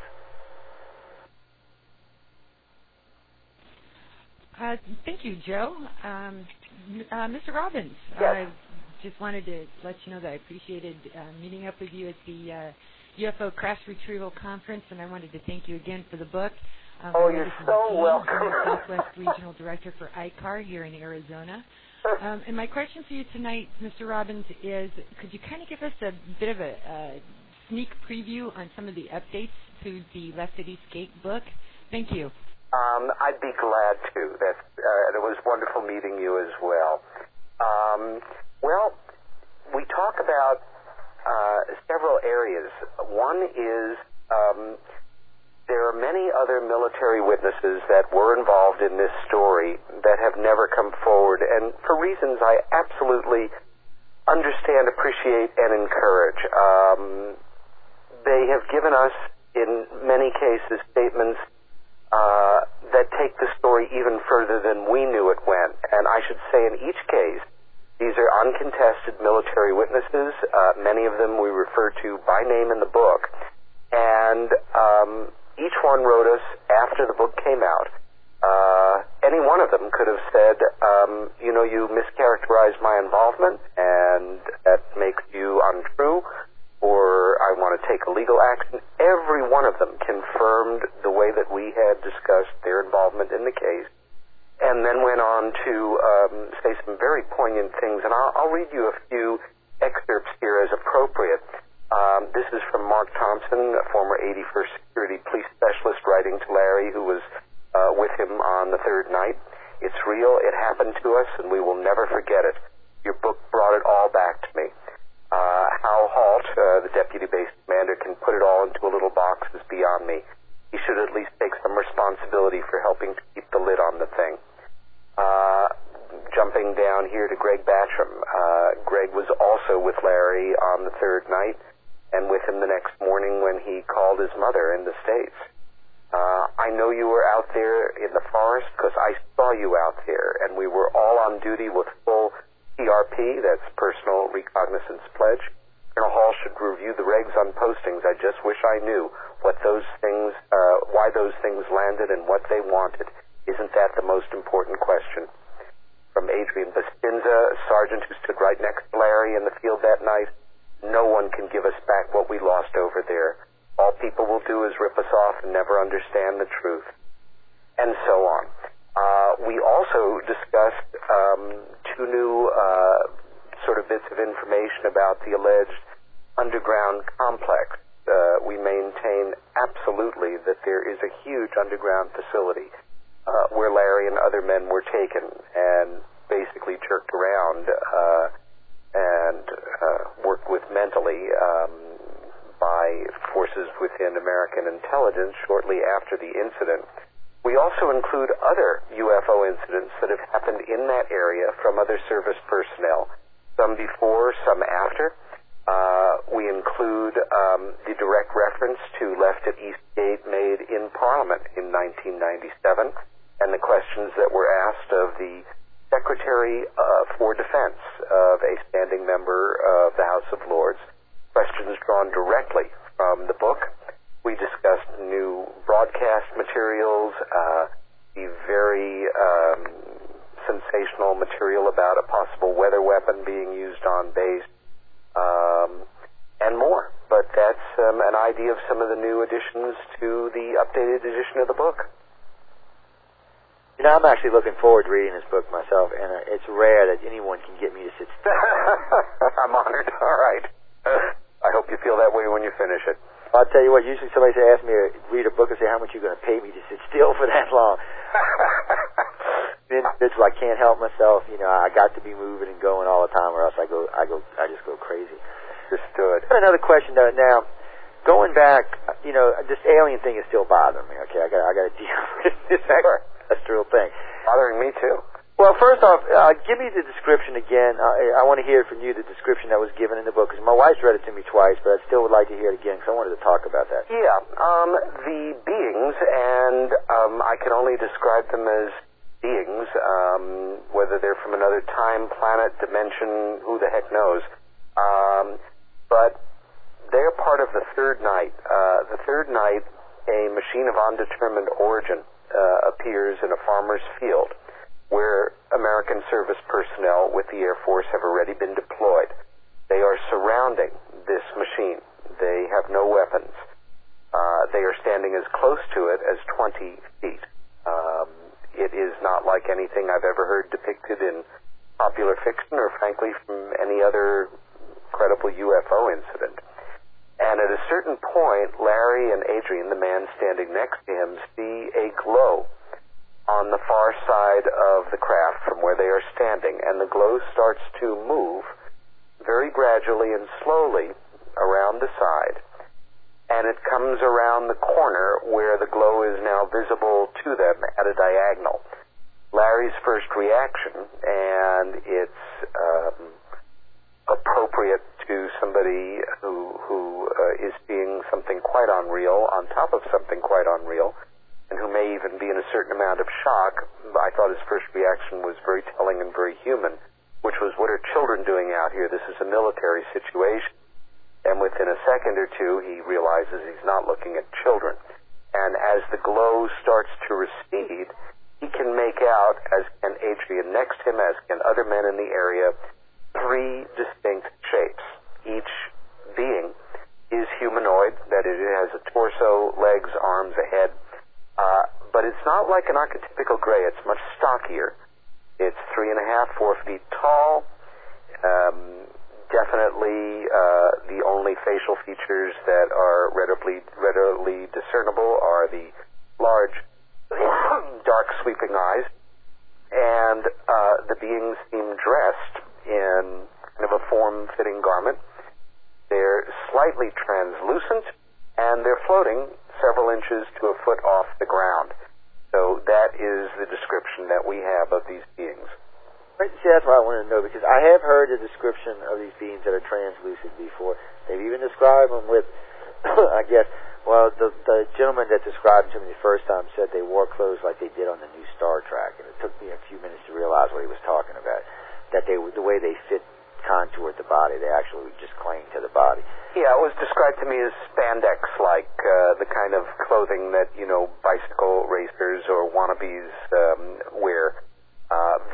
Uh, thank you, Joe. Um, uh, Mister Robbins, yes. I just wanted to let you know that I appreciated uh, meeting up with you at the uh, U F O Crash Retrieval Conference, and I wanted to thank you again for the book. Um, oh, you're so welcome. I'm the Southwest Regional Director for I C A R here in Arizona. Um, and my question for you tonight, Mister Robbins, is could you kind of give us a bit of a, a sneak preview on some of the updates to the Left at Eastgate book? Thank you. Um, I'd be glad to. That's, uh, it was wonderful meeting you as well. Um, well, we talk about uh, several areas. One is um, there are many other military witnesses that were involved in this story that have never come forward, and for reasons I absolutely understand, appreciate, and encourage. Um, they have given us, in many cases, statements Uh, that take the story even further than we knew it went. And I should say in each case, these are uncontested military witnesses. Uh, many of them we refer to by name in the book. And um, each one wrote us after the book came out. Uh, any one of them could have said, um, you know, you mischaracterized my involvement, and that makes you untrue, or I want to take a legal action. Every one of them confirmed the way that we had discussed their involvement in the case, and then went on to um, say some very poignant things. And I'll, I'll read you a few excerpts here as appropriate. Um, this is from Mark Thompson, a former eighty-first Security Police Specialist, writing to Larry, who was uh, with him on the third night. It's real. It happened to us, and we will never forget it. Your book brought it all back to me. Uh, Hal Halt, uh, the deputy base commander, can put it all into a little box is beyond me. He should at least take some responsibility for helping to keep the lid on the thing. Uh, jumping down here to Greg Batcham. Uh, Greg was also with Larry on the third night, and with him the next morning when he called his mother in the States. Uh, I know you were out there in the forest because I saw you out there, and we were all on duty with full P R P, that's Personal Recognizance Pledge. Colonel Hall should review the regs on postings. I just wish I knew what those things, uh, why those things landed and what they wanted. Isn't that the most important question? from Adrian Bastinza, a sergeant who stood right next to Larry in the field that night. No one can give us back what we lost over there. All people will do is rip us off and never understand the truth. And so on. Uh, we also discussed um, two new uh, sort of bits of information about the alleged underground complex. Uh, we maintain absolutely that there is a huge underground facility uh, where Larry and other men were taken and basically jerked around uh, and uh, worked with mentally um, by forces within American intelligence shortly after the incident. We also include other U F O incidents that have happened in that area from other service personnel, some before, some after. Uh, we include um, the direct reference to Left at Eastgate made in Parliament in nineteen ninety-seven and the questions that were asked of the Secretary uh, for Defense of a standing member of the House of Lords, questions drawn directly from the book. We discussed new broadcast materials, uh, the very um, sensational material about a possible weather weapon being used on base, um, and more. But that's um, an idea of some of the new additions to the updated edition of the book. You know, I'm actually looking forward to reading this book myself, and uh, it's rare that anyone can get me to sit still. I'm honored. All right. I hope you feel that way when you finish it. I'll tell you what, usually somebody asks me to read a book and say, how much are you going to pay me to sit still for that long? Then it's like I can't help myself. You know, I got to be moving and going all the time, or else I go, I go, I just go crazy. Understood. Another question though. Now, going back, you know, this alien thing is still bothering me. Okay, I got, I got to deal with this extraterrestrial thing. Bothering me too. Well, first off, uh, give me the description again. Uh, I want to hear from you the description that was given in the book, because my wife's read it to me twice, but I still would like to hear it again, because I wanted to talk about that. Yeah, um, the beings, and um, I can only describe them as beings, um, whether they're from another time, planet, dimension, who the heck knows. Um, but they're part of the third night. Uh, the third night, a machine of undetermined origin uh, appears in a farmer's field, where American service personnel with the Air Force have already been deployed. They are surrounding this machine. They have no weapons. Uh, they are standing as close to it as twenty feet. Um, it is not like anything I've ever heard depicted in popular fiction or, frankly, from any other credible U F O incident. And at a certain point, Larry and Adrian, the man standing next to him, see a glow on the far side of the craft from where they are standing, and the glow starts to move very gradually and slowly around the side, and it comes around the corner where the glow is now visible to them at a diagonal. Larry's first reaction, and it's um, appropriate to somebody who, who uh, is seeing something quite unreal on top of something quite unreal, and who may even be in a certain amount of shock. I thought his first reaction was very telling and very human, which was, what are children doing out here? This is a military situation. And within a second or two, he realizes he's not looking at children. And as the glow starts to recede, he can make out, as can Adrian next to him, as can other men in the area, three distinct shapes. Each being is humanoid, that is, it has a torso, legs, arms, a head. Uh, but it's not like an archetypical gray. It's much stockier. It's three and a half, four feet tall. Um, definitely uh, the only facial features that are readily, readily discernible are the large, dark, sweeping eyes. And uh, the beings seem dressed in kind of a form-fitting garment. They're slightly translucent, and they're floating several inches to a foot off the ground. So that is the description that we have of these beings. Right, see, that's what I wanted to know, because I have heard the description of these beings that are translucent before. They've even described them with, I guess, well, the, the gentleman that described them to me the first time said they wore clothes like they did on the new Star Trek, and it took me a few minutes to realize what he was talking about, that they the way they fit contoured the body, they actually just cling to the body. Yeah, it was described to me as spandex-like, uh, the kind of clothing that, you know, bicycle racers or wannabes um, wear. Uh, very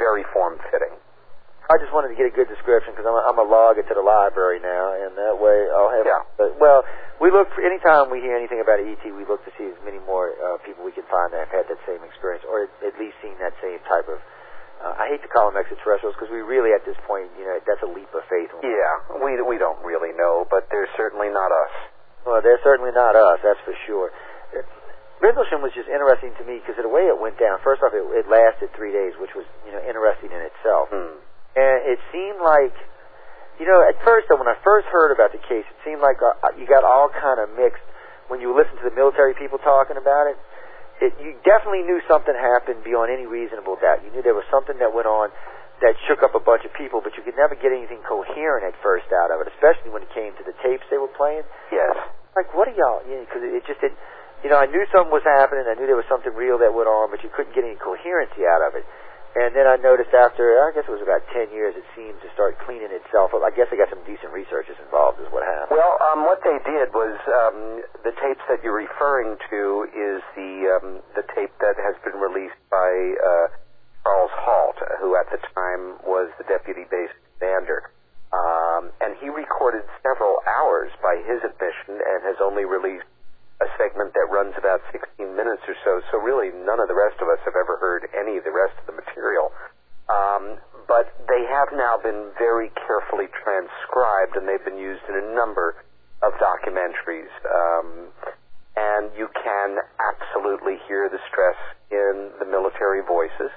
very form-fitting. I just wanted to get a good description because I'm, a, I'm a log it to the library now, and that way I'll have. Yeah. Uh, well, we look for anytime we hear anything about E T, we look to see as many more uh, people we can find that have had that same experience, or at, at least seen that same type of. Uh, I hate to call them extraterrestrials because we really, at this point, you know, that's a leap of faith. Yeah, we we don't really know, but they're certainly not us. Well, they're certainly not us, that's for sure. Rendlesham was just interesting to me because of the way it went down. First off, it, it lasted three days, which was, you know, interesting in itself. Hmm. And it seemed like, you know, at first, when I first heard about the case, it seemed like uh, you got all kind of mixed. When you listen to the military people talking about it, it, you definitely knew something happened beyond any reasonable doubt. You knew there was something that went on that shook up a bunch of people, but you could never get anything coherent at first out of it, especially when it came to the tapes they were playing. Yes. Like, what are y'all, because you know, it, it just did, you know, I knew something was happening, I knew there was something real that went on, but you couldn't get any coherency out of it. And then I noticed after, I guess it was about ten years, it seemed to start cleaning itself up. I guess they got some decent researchers involved is what happened. Well, um, what they did was um, the tapes that you're referring to is the um, the tape that has been released by uh, Charles Halt, who at the time was the deputy base commander. Um, and he recorded several hours by his admission and has only released a segment that runs about sixteen minutes or so, so really none of the rest of us have ever heard any of the rest of the material. Um, but they have now been very carefully transcribed, and they've been used in a number of documentaries. Um, and you can absolutely hear the stress in the military voices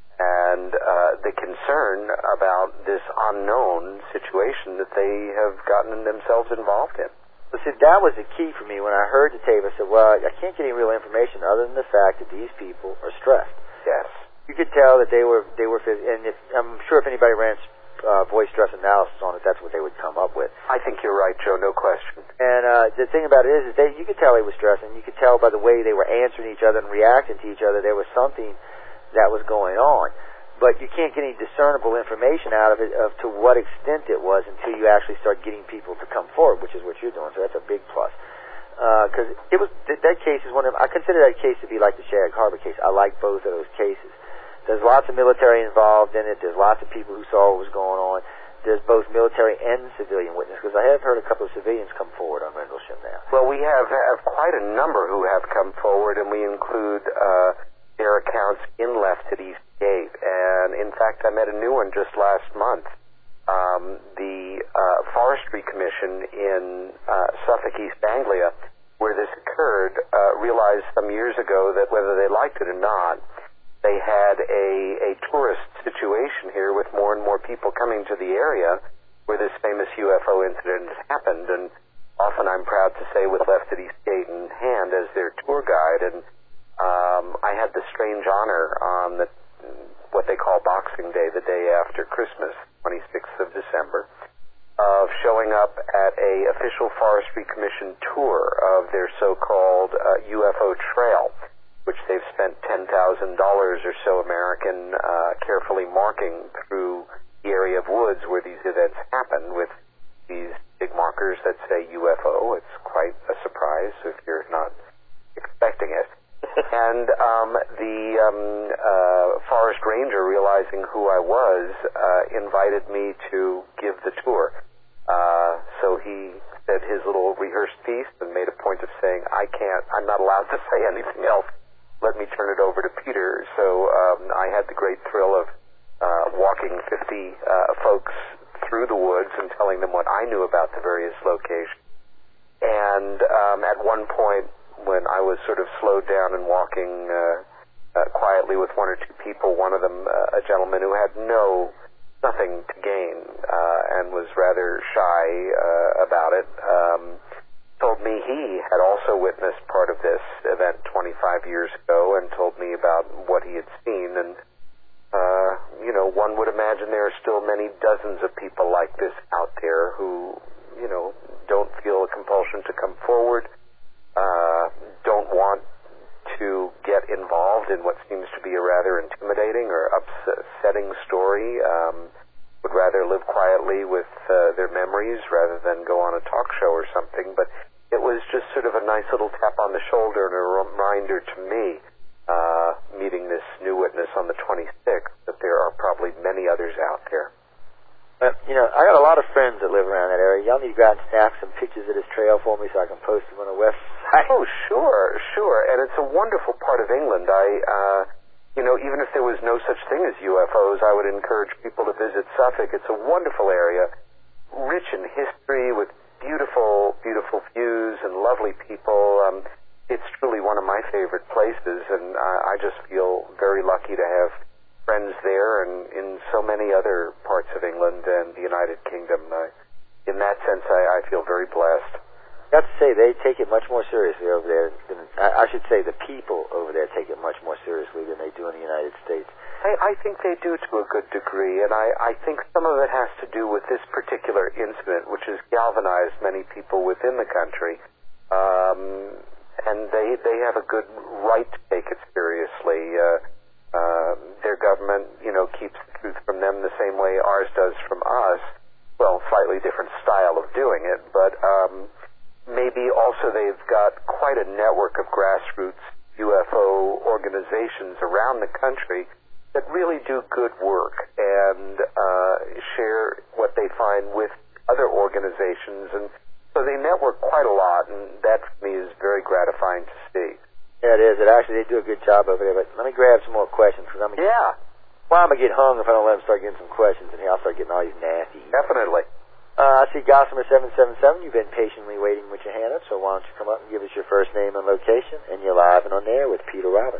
and uh, the concern about this unknown situation that they have gotten themselves involved in. But see, that was the key for me. When I heard the tape, I said, well, I can't get any real information other than the fact that these people are stressed. Yes. You could tell that they were, they were, and if, I'm sure if anybody ran uh, voice stress analysis on it, that's what they would come up with. I think you're right, Joe, no question. And uh, the thing about it is, is they, you could tell they were stressing. You could tell by the way they were answering each other and reacting to each other, there was something that was going on. But you can't get any discernible information out of it of to what extent it was until you actually start getting people to come forward, which is what you're doing. So that's a big plus. Because uh, it was th- that case is one of I consider that case to be like the Shag Harbor case. I like both of those cases. There's lots of military involved in it. There's lots of people who saw what was going on. There's both military and civilian witnesses. Because I have heard a couple of civilians come forward on Rendlesham now. Well, we have, have quite a number who have come forward, and we include uh, their accounts in Left at East Gate. And in fact, I met a new one just last month. Um, the uh, Forestry Commission in uh, Suffolk, East Anglia, where this occurred, uh, realized some years ago that whether they liked it or not, they had a, a tourist situation here with more and more people coming to the area where this famous U F O incident has happened. And often I'm proud to say with Left at East Gate in hand as their tour guide. And um, I had the strange honor on the what they call Boxing Day, the day after Christmas, twenty-sixth of December, of showing up at a official Forestry Commission tour of their so-called uh, U F O trail, which they've spent ten thousand dollars or so American uh, carefully marking through the area of woods where these events happen with these big markers that say U F O. It's quite a surprise if you're not expecting it. And um, the um, uh, forest ranger, realizing who I was, uh, invited me to give the tour. Uh, so he said his little rehearsed piece and made a point of saying, I can't, I'm not allowed to say anything else. Let me turn it over to Peter. So um, I had the great thrill of uh, walking fifty uh, folks through the woods and telling them what I knew about the various locations. And um, at one point, when I was sort of slowed down and walking uh, uh, quietly with one or two people, one of them, uh, a gentleman who had no, nothing to gain uh, and was rather shy uh, about it, um, told me he had also witnessed part of this event twenty-five years ago and told me about what he had seen. And, uh, you know, one would imagine there are still many dozens of people like this out there who, you know, don't feel a compulsion to come forward, Uh, don't want to get involved in what seems to be a rather intimidating or upsetting story, um, would rather live quietly with uh, their memories rather than go on a talk show or something. But it was just sort of a nice little tap on the shoulder and a reminder to me, uh, meeting this new witness on the twenty-sixth, but there are probably many others out there. But, you know, I got a lot of friends that live around that area. Y'all need to go out and snap some pictures of this trail for me so I can post them on the website. Oh, sure, sure. And it's a wonderful part of England. I, uh, you know, even if there was no such thing as U F Os, I would encourage people to visit Suffolk. It's a wonderful area, rich in history with beautiful, beautiful views and lovely people. Um, it's truly one of my favorite places, and I, I just feel very lucky to have friends there and in so many other parts of England and the United Kingdom. Uh, in that sense, I, I feel very blessed. I have to say, they take it much more seriously over there. Than, I, I should say the people over there take it much more seriously than they do in the United States. I, I think they do to a good degree, and I, I think some of it has to do with this particular incident, which has galvanized many people within the country. Um, and they they have a good right to take it seriously. Uh, uh, their government, you know, keeps the truth from them the same way ours does from us. Well, slightly different style of doing it, but um, maybe also they've got quite a network of grassroots U F O organizations around the country that really do good work and uh, share what they find with other organizations, and so they network quite a lot, and that for me is very gratifying to see. Yeah, it is. It actually, they do a good job over there. But let me grab some more questions, because I'm gonna yeah. Well, I'm gonna get hung if I don't let them start getting some questions, and I'll start getting all these nasty. Definitely. Uh, I see Gossamer seven seven seven. You've been patiently waiting with your hand up, so why don't you come up and give us your first name and location, and you're live and on air with Peter Robbins.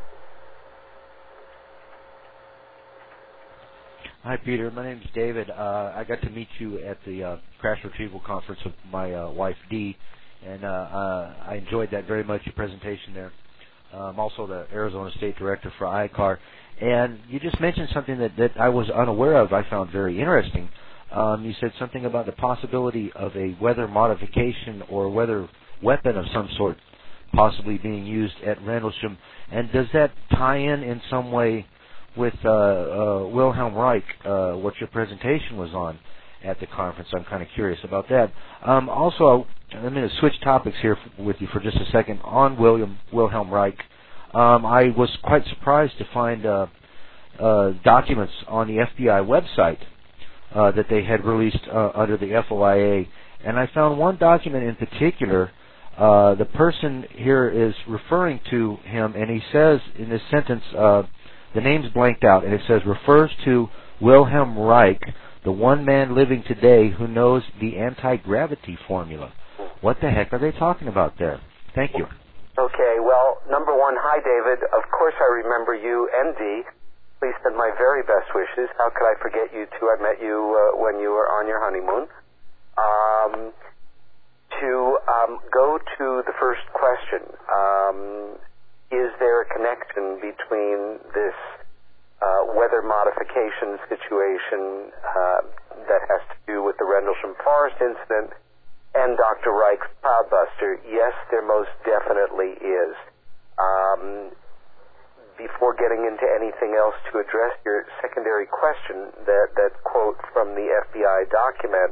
Hi, Peter. My name's David. Uh, I got to meet you at the uh, Crash Retrieval Conference with my uh, wife, Dee, and uh, uh, I enjoyed that very much, your presentation there. Uh, I'm also the Arizona State Director for I C A R, and you just mentioned something that, that I was unaware of, I found very interesting. Um, you said something about the possibility of a weather modification or weather weapon of some sort possibly being used at Rendlesham, and does that tie in in some way with uh, uh, Wilhelm Reich, uh, what your presentation was on at the conference? I'm kind of curious about that. Um, also, I'm going to switch topics here f- with you for just a second on William Wilhelm Reich. Um, I was quite surprised to find uh, uh, documents on the F B I website uh, that they had released uh, under the F O I A, and I found one document in particular. Uh, the person here is referring to him, and he says in this sentence, uh, the name's blanked out, and it says, refers to Wilhelm Reich, the one man living today who knows the anti-gravity formula. What the heck are they talking about there? Thank you. Okay, well, number one, hi, David. Of course I remember you and Dee. Please send my very best wishes. How could I forget you two? I met you uh, when you were on your honeymoon. Um, to um, go to the first question, um, is there a connection between this uh, weather modification situation uh, that has to do with the Rendlesham Forest incident and Doctor Reich's Cloudbuster? Yes, there most definitely is. Um, before getting into anything else, to address your secondary question, that, that quote from the F B I document,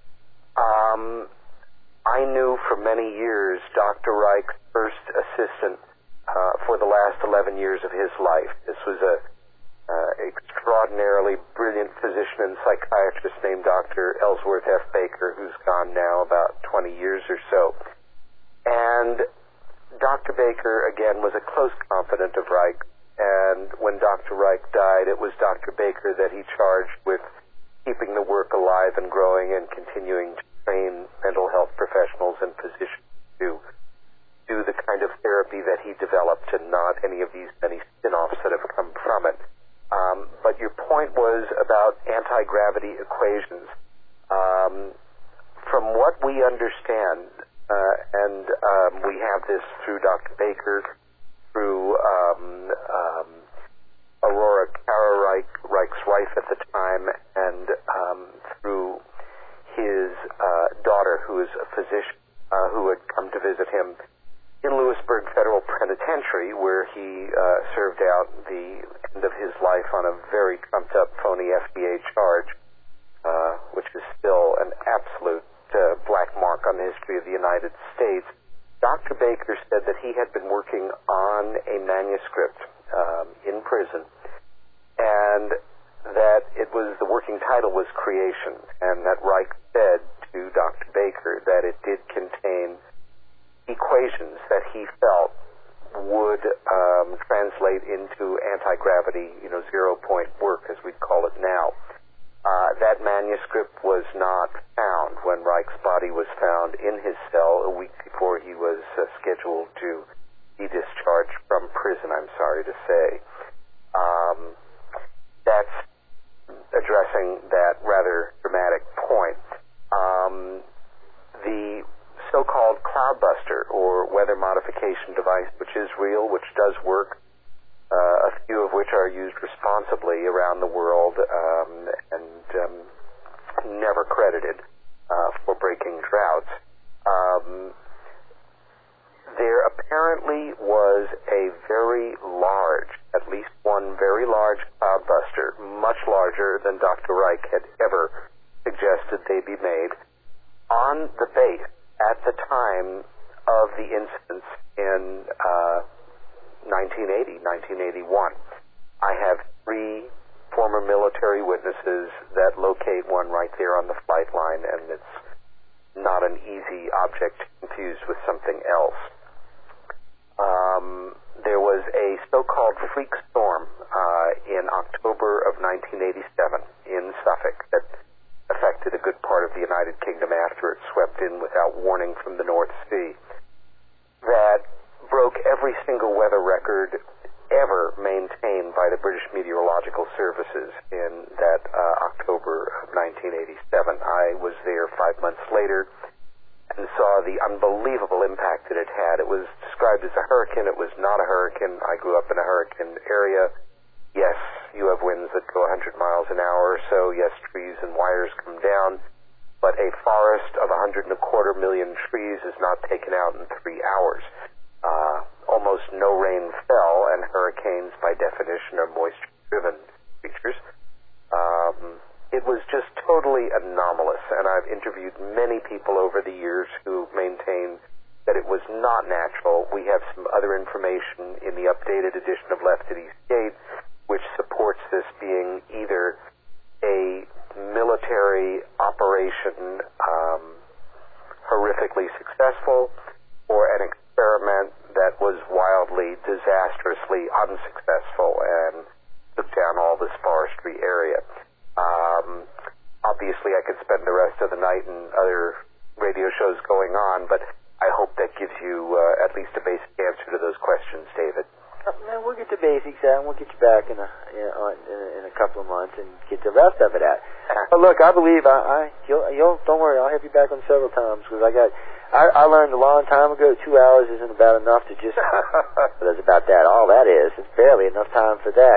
um, I knew for many years Doctor Reich's first assistant Uh, for the last eleven years of his life. This was a uh, extraordinarily brilliant physician and psychiatrist named Doctor Ellsworth F. Baker, who's gone now about twenty years or so. And Doctor Baker, again, was a close confidant of Reich, and when Doctor Reich died, it was Doctor Baker that he charged with keeping the work alive and growing and continuing to train mental health professionals and physicians to do the kind of therapy that he developed and not any of these many spin-offs that have come from it. Um, but your point was about anti-gravity equations. Um, from what we understand, uh, and um, we have this through Doctor Baker, through um, um, Aurora Cara Reich, Reich's wife at the time, and um, through his uh, daughter, who is a physician, uh, who had come to visit him in Lewisburg Federal Penitentiary, where he uh, served out the end of his life on a very trumped-up, phony F D A charge, uh, which is still an absolute uh, black mark on the history of the United States. Doctor Baker said that he had been working on a manuscript uh, in prison, and that it was, the working title was Creation, and that Reich said to Doctor Baker that it did contain equations that he felt would um, translate into anti-gravity, you know, zero-point work, as we'd call it now. Uh, that manuscript was not found when Reich's body was found in his cell a week before he was uh, scheduled to be discharged from prison, I'm sorry to say. Um, that's addressing that rather dramatic point. Um, the so-called cloudbuster, or weather modification device, which is real, which does work, uh, a few of which are used responsibly around the world, um, and um, never credited uh, for breaking droughts. Um, there apparently was a very large, at least one very large cloudbuster, much larger than Doctor Reich had ever suggested they be made, on the base at the time of the incidents in uh, nineteen eighty, nineteen eighty-one. I have three former military witnesses that locate one right there on the flight line, and it's not an easy object to confuse with something else. Um, there was a so-called freak storm uh, in October of nineteen eighty-seven in Suffolk that affected a good part of the United Kingdom after it swept in without warning from the North Sea, that broke every single weather record ever maintained by the British Meteorological Services in that uh, October of nineteen eighty-seven. I was there five months later and saw the unbelievable impact that it had. It was described as a hurricane. It was not a hurricane. I grew up in a hurricane area. Yes, you have winds that go one hundred miles an hour or so. Yes, trees and wires come down. But a forest of one hundred and a quarter million trees is not taken out in three hours. Uh, almost no rain fell, and hurricanes, by definition, are moisture-driven creatures. Um, it was just totally anomalous, and I've interviewed many people over the years who maintain that it was not natural. We have some other information in the updated edition of Left at Eastgate which supports this being either a military operation um, horrifically successful or an experiment that was wildly, disastrously unsuccessful and took down all this forestry area. Um, obviously, I could spend the rest of the night in other radio shows going on, but I hope that gives you uh, at least a basic answer to those questions, David. No, we'll get the basics out, and we'll get you back in a in a, in a couple of months and get the rest of it out. But look, I believe I, I you'll, you'll don't worry, I'll have you back on several times because I got I, I learned a long time ago two hours isn't about enough to just. But it's about that. All that is, it's barely enough time for that.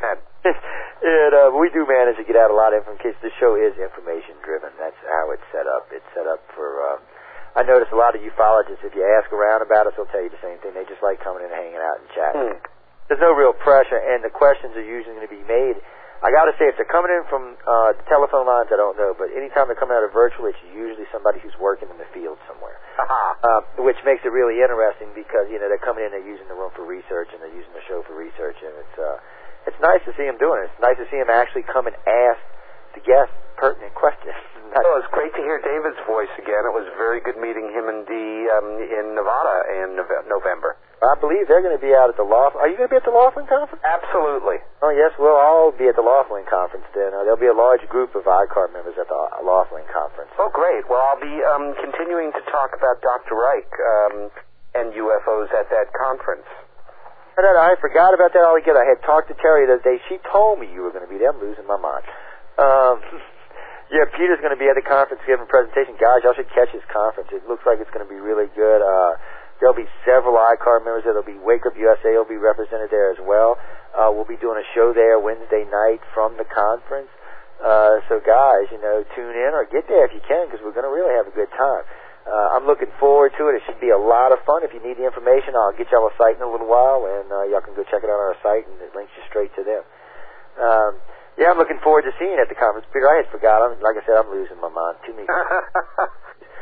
and uh, we do manage to get out a lot of information. The show is information driven. That's how it's set up. It's set up for. Uh, I notice a lot of ufologists, if you ask around about us, they'll tell you the same thing. They just like coming in and hanging out and chatting. Mm. There's no real pressure, and the questions are usually going to be made. I got to say, if they're coming in from uh, the telephone lines, I don't know, but anytime they're coming out of virtual, it's usually somebody who's working in the field somewhere, uh, which makes it really interesting because, you know, they're coming in, they're using the room for research, and they're using the show for research, and it's uh, it's nice to see them doing it. It's nice to see them actually come and ask the guests pertinent questions. Well, it was great to hear David's voice again. It was very good meeting him and Dee um, in Nevada in November. I believe they're going to be out at the Laughlin. Are you going to be at the Laughlin conference? Absolutely. Oh, yes, we'll all be at the Laughlin conference then. Uh, there'll be a large group of I C A R members at the Laughlin conference. Oh, great. Well, I'll be um, continuing to talk about Doctor Reich um, and U F Os at that conference. I forgot about that altogether. I had talked to Terry the other day. She told me you were going to be there. I'm losing my mind. Um... Yeah, Peter's going to be at the conference giving a presentation. Guys, y'all should catch his conference. It looks like it's going to be really good. Uh, there'll be several I C A R members there. There'll be Wake Up U S A will be represented there as well. Uh, we'll be doing a show there Wednesday night from the conference. Uh, so, guys, you know, tune in or get there if you can because we're going to really have a good time. Uh, I'm looking forward to it. It should be a lot of fun. If you need the information, I'll get y'all a site in a little while, and uh, y'all can go check it out on our site, and it links you straight to them. Um, Yeah, I'm looking forward to seeing you at the conference, Peter. I had forgot. I'm, like I said, I'm losing my mind. Too many. Yeah, well, finally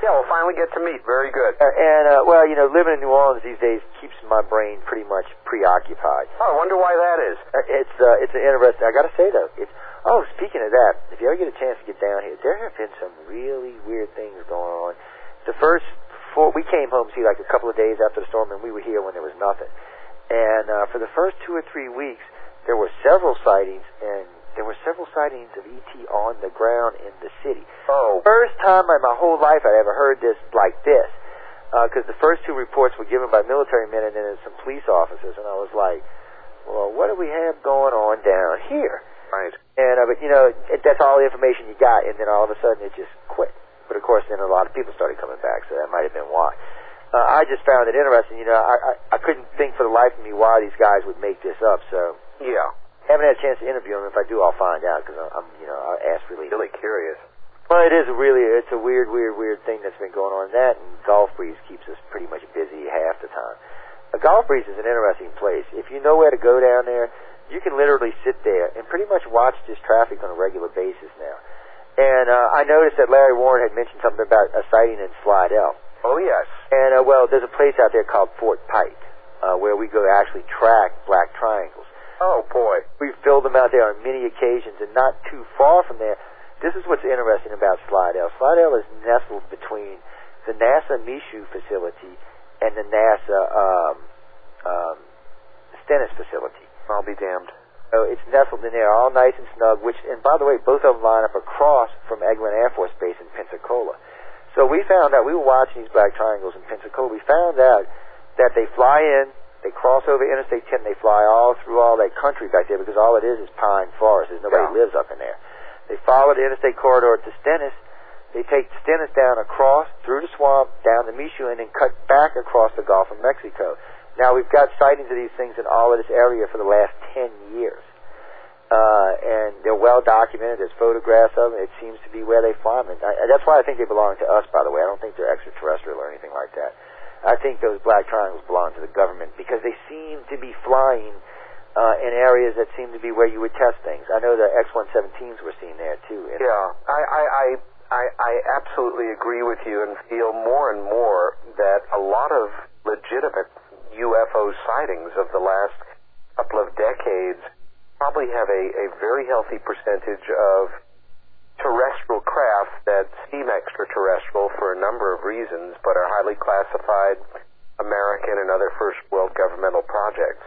finally get to meet. Very good. Uh, and, uh, well, you know, living in New Orleans these days keeps my brain pretty much preoccupied. Oh, I wonder why that is. Uh, it's uh, it's an interesting, I got to say, though, it's, oh, speaking of that, if you ever get a chance to get down here, there have been some really weird things going on. The first four, we came home, see, like a couple of days after the storm, and we were here when there was nothing. And uh, for the first two or three weeks, there were several sightings, and there were several sightings of E T on the ground in the city. Oh. First time in my whole life I'd ever heard this like this. Because uh, the first two reports were given by military men and then some police officers. And I was like, well, what do we have going on down here? Right. And, uh, but, you know, it, that's all the information you got. And then all of a sudden it just quit. But, of course, then a lot of people started coming back, so that might have been why. Uh, I just found it interesting. You know, I, I, I couldn't think for the life of me why these guys would make this up. So, yeah. Haven't had a chance to interview him. If I do, I'll find out because I'm, you know, I'll ask really, really curious. Well, it is a really, it's a weird, weird, weird thing that's been going on. That and Gulf Breeze keeps us pretty much busy half the time. A Gulf Breeze is an interesting place. If you know where to go down there, you can literally sit there and pretty much watch this traffic on a regular basis now. And uh, I noticed that Larry Warren had mentioned something about a sighting in Slidell. Oh yes. And uh, well, there's a place out there called Fort Pike uh, where we go to actually track black triangles. Oh, boy. We've filled them out there on many occasions, and not too far from there. This is what's interesting about Slidell. Slidell is nestled between the NASA Michoud facility and the NASA um, um, Stennis facility. I'll be damned. So it's nestled in there, all nice and snug, which, and by the way, both of them line up across from Eglin Air Force Base in Pensacola. So we found out, we were watching these black triangles in Pensacola, we found out that they fly in, they cross over Interstate ten, they fly all through all that country back there because all it is is pine forest. There's nobody yeah. lives up in there. They follow the interstate corridor to Stennis. They take Stennis down across, through the swamp, down to Michoud, and then cut back across the Gulf of Mexico. Now, we've got sightings of these things in all of this area for the last ten years. Uh, and they're well documented. There's photographs of them. It seems to be where they fly them. And I, that's why I think they belong to us, by the way. I don't think they're extraterrestrial or anything like that. I think those black triangles belong to the government because they seem to be flying uh, in areas that seem to be where you would test things. I know the X one seventeens were seen there, too. Yeah, I, I, I, I, I absolutely agree with you and feel more and more that a lot of legitimate U F O sightings of the last couple of decades probably have a, a very healthy percentage of terrestrial craft that seem extraterrestrial for a number of reasons, but are highly classified American and other first world governmental projects.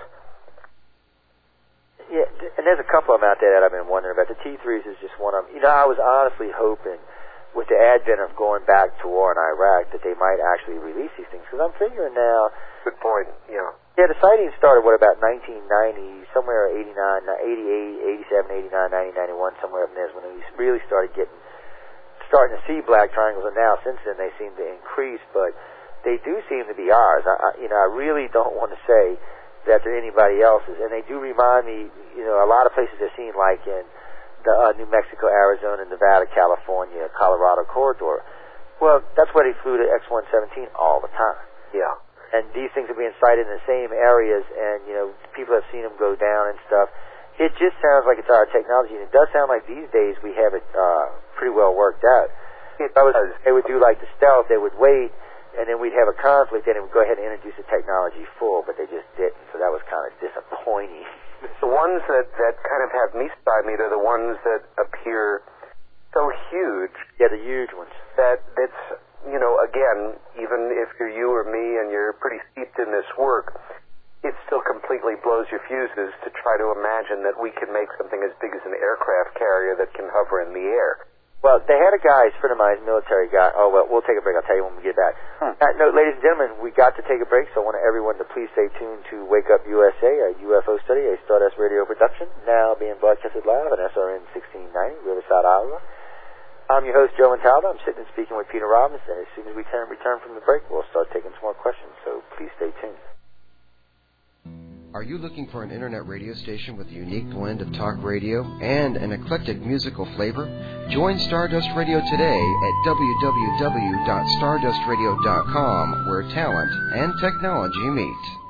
Yeah, and there's a couple of them out there that I've been wondering about. The T threes is just one of them. You know, I was honestly hoping with the advent of going back to war in Iraq that they might actually release these things, because I'm figuring now... Good point, yeah. Yeah, the sightings started, what, about nineteen ninety, somewhere eighty-nine, eighty-eight, eighty-seven, eighty-nine, ninety, ninety-one, somewhere up in there is when we really started getting, starting to see black triangles, and now since then they seem to increase, but they do seem to be ours. I, I, you know, I really don't want to say that they're anybody else's, and they do remind me, you know, a lot of places they're seen, like in the uh, New Mexico, Arizona, Nevada, California, Colorado corridor. Well, that's where they flew the X one seventeen all the time. Yeah. And these things are being sighted in the same areas, and, you know, people have seen them go down and stuff. It just sounds like it's our technology, and it does sound like these days we have it uh, pretty well worked out. If I was, they would do like the stealth, they would wait, and then we'd have a conflict, and they would go ahead and introduce the technology full, but they just didn't, so that was kind of disappointing. The ones that, that kind of have me stymied are the ones that appear so huge. Yeah, the huge ones. That it's, you know, again, even if you're you or me and you're pretty steeped in this work, it still completely blows your fuses to try to imagine that we can make something as big as an aircraft carrier that can hover in the air. Well, they had a guy, a friend of mine, military guy. Oh, well, we'll take a break. I'll tell you when we get back. Hmm. Uh, no, ladies and gentlemen, we got to take a break, so I want everyone to please stay tuned to Wake Up U S A, a U F O study, a Stardust Radio production, now being broadcasted live on S R N sixteen ninety, Riverside, Iowa. I'm your host, Joe Montalvo. I'm sitting and speaking with Peter Robbins, and as soon as we turn, return from the break, we'll start taking some more questions, so please stay tuned. Are you looking for an internet radio station with a unique blend of talk radio and an eclectic musical flavor? Join Stardust Radio today at w w w dot stardust radio dot com, where talent and technology meet.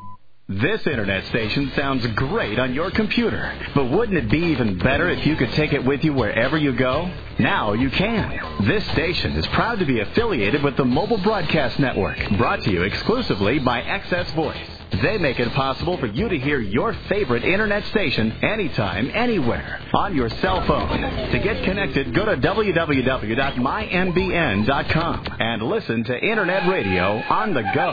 This internet station sounds great on your computer, but wouldn't it be even better if you could take it with you wherever you go? Now you can. This station is proud to be affiliated with the Mobile Broadcast Network, brought to you exclusively by Access Voice. They make it possible for you to hear your favorite internet station anytime, anywhere, on your cell phone. To get connected, go to w w w dot my m b n dot com and listen to Internet Radio on the go.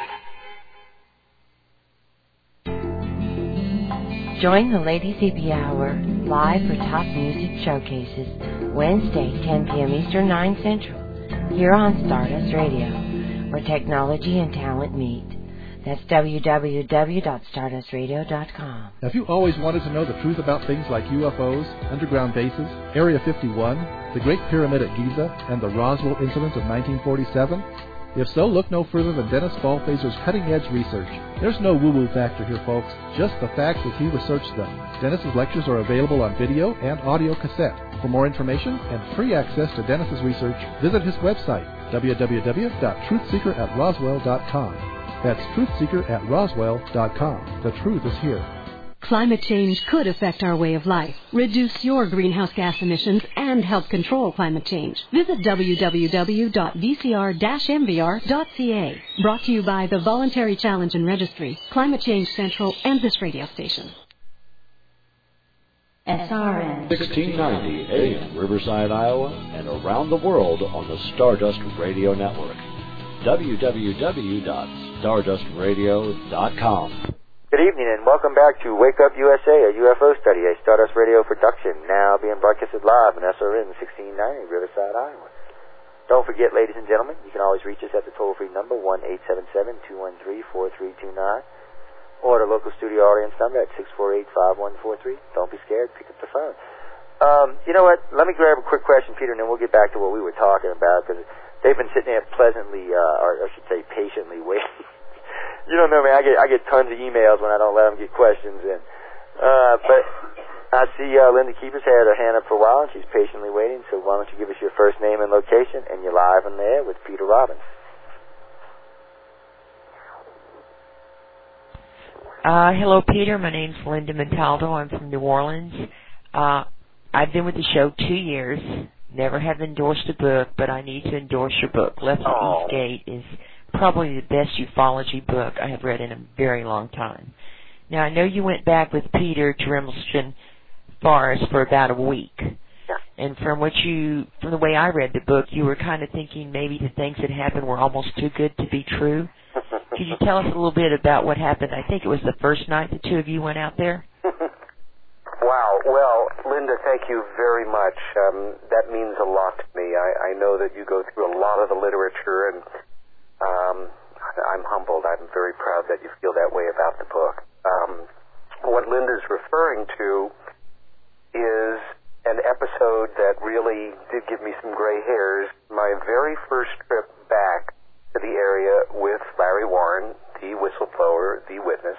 Join the Ladies E P Hour live for top music showcases Wednesday, ten p.m. Eastern, nine Central, here on Stardust Radio, where technology and talent meet. That's w w w dot stardust radio dot com. Have you always wanted to know the truth about things like U F Os, underground bases, Area fifty-one, the Great Pyramid at Giza, and the Roswell incident of nineteen forty-seven? If so, look no further than Dennis Ballfaser's cutting-edge research. There's no woo-woo factor here, folks, just the facts as he researched them. Dennis's lectures are available on video and audio cassette. For more information and free access to Dennis's research, visit his website, w w w dot truth seeker at roswell dot com. That's truth seeker at roswell dot com. The truth is here. Climate change could affect our way of life, reduce your greenhouse gas emissions, and help control climate change. Visit w w w dot v c r dash m v r dot c a. Brought to you by the Voluntary Challenge and Registry, Climate Change Central, and this radio station. S R N. sixteen ninety A M Riverside, Iowa, and around the world on the Stardust Radio Network. w w w dot stardust radio dot com. Good evening and welcome back to Wake Up U S A, a U F O study, a Stardust Radio production, now being broadcasted live on S R N sixteen ninety, Riverside, Iowa. Don't forget, ladies and gentlemen, you can always reach us at the toll-free number one eight seven seven, two one three, four three two nine or the local studio audience number at six four eight, five one four three. Don't be scared, pick up the phone. Um, you know what, let me grab a quick question, Peter, and then we'll get back to what we were talking about, because they've been sitting there pleasantly, uh, or I should say patiently waiting. You don't know, man. I get I get tons of emails when I don't let them get questions in. Uh, but I see uh, Linda Keepers had her hand up for a while, and she's patiently waiting. So why don't you give us your first name and location, and you're live on the air with Peter Robbins. Uh, hello, Peter. My name's Linda Montaldo. I'm from New Orleans. Uh, I've been with the show two years. Never have endorsed a book, but I need to endorse your book. Left of Oh. Eastgate is probably the best ufology book I have read in a very long time. Now, I know you went back with Peter to Rimmelstein Forest for about a week. Yeah. And from what you, from the way I read the book, you were kind of thinking maybe the things that happened were almost too good to be true. Could you tell us a little bit about what happened? I think it was the first night the two of you went out there. Wow. Well, Linda, thank you very much. Um, that means a lot to me. I, I know that you go through a lot of the literature, and Um, I'm humbled. I'm very proud that you feel that way about the book. Um, what Linda's referring to is an episode that really did give me some gray hairs. My very first trip back to the area with Larry Warren, the whistleblower, the witness,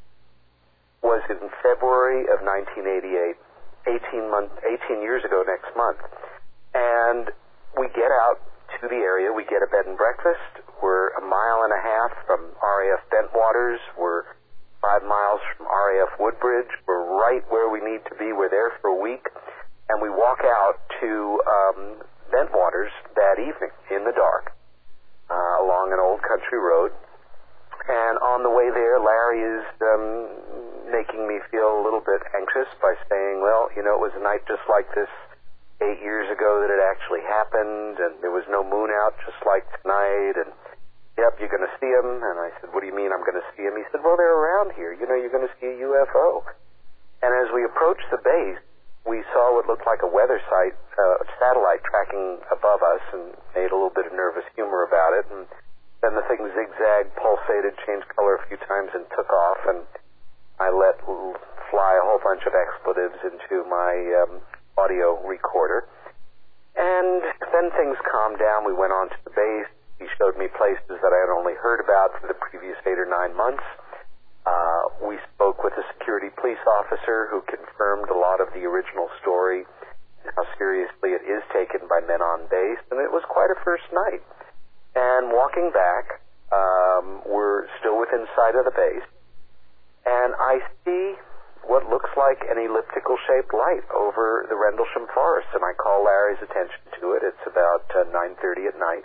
was in February of nineteen eighty-eight, eighteen, month, eighteen years ago next month. And we get out to the area. We get a bed and breakfast. We're a mile and a half from R A F Bentwaters. We're five miles from R A F Woodbridge. We're right where we need to be. We're there for a week. And we walk out to um, Bentwaters that evening in the dark uh, along an old country road. And on the way there, Larry is um, making me feel a little bit anxious by saying, well, you know, it was a night just like this eight years ago that it actually happened, and there was no moon out just like tonight, and yep, you're going to see them. And I said, what do you mean I'm going to see them? He said, well, they're around here. You know, you're going to see a U F O. And as we approached the base, we saw what looked like a weather site, uh, satellite tracking above us, and made a little bit of nervous humor about it. And then the thing zigzagged, pulsated, changed color a few times, and took off, and I let fly a whole bunch of expletives into my um, audio recorder. And then things calmed down. We went on to the base. He showed me places that I had only heard about for the previous eight or nine months. Uh, we spoke with a security police officer who confirmed a lot of the original story and how seriously it is taken by men on base. And it was quite a first night. And walking back, um, we're still within sight of the base. and I see what looks like an elliptical-shaped light over the Rendlesham Forest, and I call Larry's attention to it. It's about uh, nine thirty at night.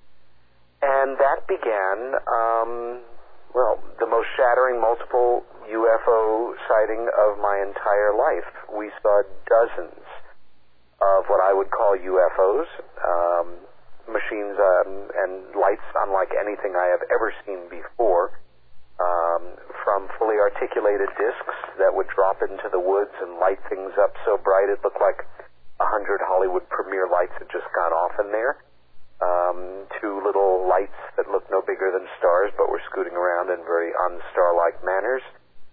And that began, um, well, the most shattering multiple U F O sighting of my entire life. We saw dozens of what I would call U F Os, um, machines um, and lights unlike anything I have ever seen before, um, from fully articulated discs that would drop into the woods and light things up so bright it looked like a hundred Hollywood premiere lights had just gone off in there. Um, to little lights that looked no bigger than stars but were scooting around in very un-star-like manners,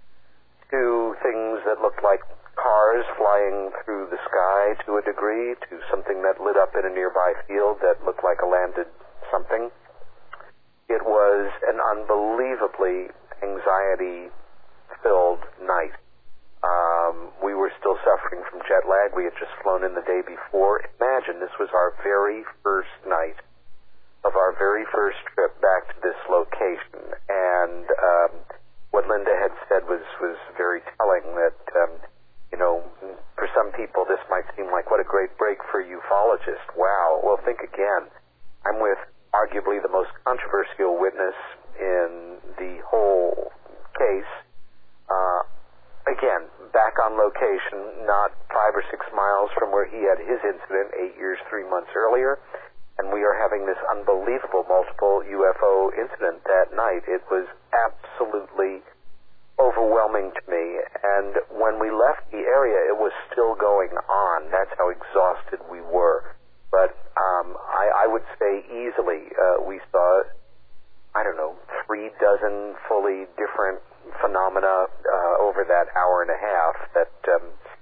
to things that looked like cars flying through the sky to a degree, to something that lit up in a nearby field that looked like a landed something. It was an unbelievably anxiety-filled night. Um, we were still suffering from jet lag. We had just flown in the day before. Imagine, this was our very first night of our very first trip back to this location. And um, what Linda had said was, was very telling, that, um, you know, for some people this might seem like, what a great break for a ufologist. Wow. Well, think again. I'm with arguably the most controversial witness in the whole case. Uh, Again, back on location, not five or six miles from where he had his incident eight years, three months earlier, and we are having this unbelievable multiple U F O incident that night. It was absolutely overwhelming to me, and when we left the area, it was still going on. That's how exhausted we were. But um, I, I would say easily uh, we saw, I don't know, three dozen fully different phenomena uh, over that hour and a half that um,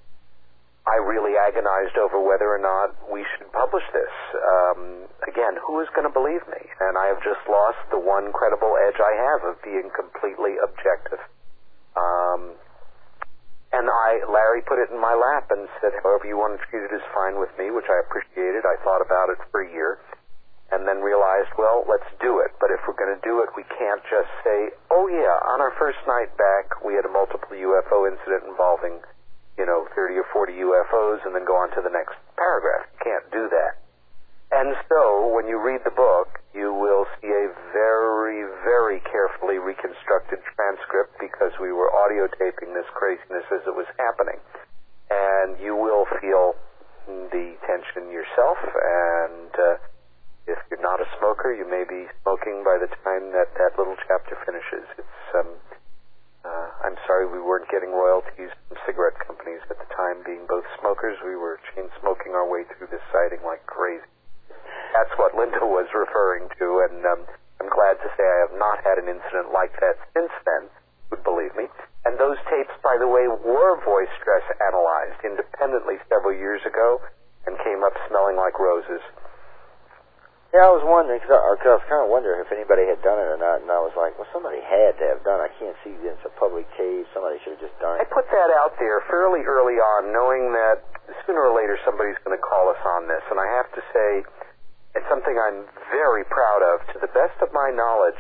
I really agonized over whether or not we should publish this. Um, again, who is going to believe me? And I have just lost the one credible edge I have of being completely objective. Um, and I, Larry put it in my lap and said, however you want to treat it is fine with me, which I appreciated. I thought about it for a year. And then realized, well, let's do it. But if we're going to do it, we can't just say, oh, yeah, on our first night back, we had a multiple U F O incident involving, you know, thirty or forty U F Os, and then go on to the next paragraph. You can't do that. And so, when you read the book, you will see a very, very carefully reconstructed transcript, because we were audio taping this craziness as it was happening. And you will feel the tension yourself, and uh, if you're not a smoker, you may be smoking by the time that that little chapter finishes. It's, um, uh, I'm sorry we weren't getting royalties from cigarette companies at the time. Being both smokers, we were chain smoking our way through this sighting like crazy. That's what Linda was referring to, and um, I'm glad to say I have not had an incident like that since then, would believe me. And those tapes, by the way, were voice stress analyzed independently several years ago and came up smelling like roses. Yeah, I was wondering, because I, I was kind of wondering if anybody had done it or not, and I was like, well, somebody had to have done it. I can't see that it's a public cave. Somebody should have just done it. I put that out there fairly early on, knowing that sooner or later somebody's going to call us on this, and I have to say it's something I'm very proud of. To the best of my knowledge,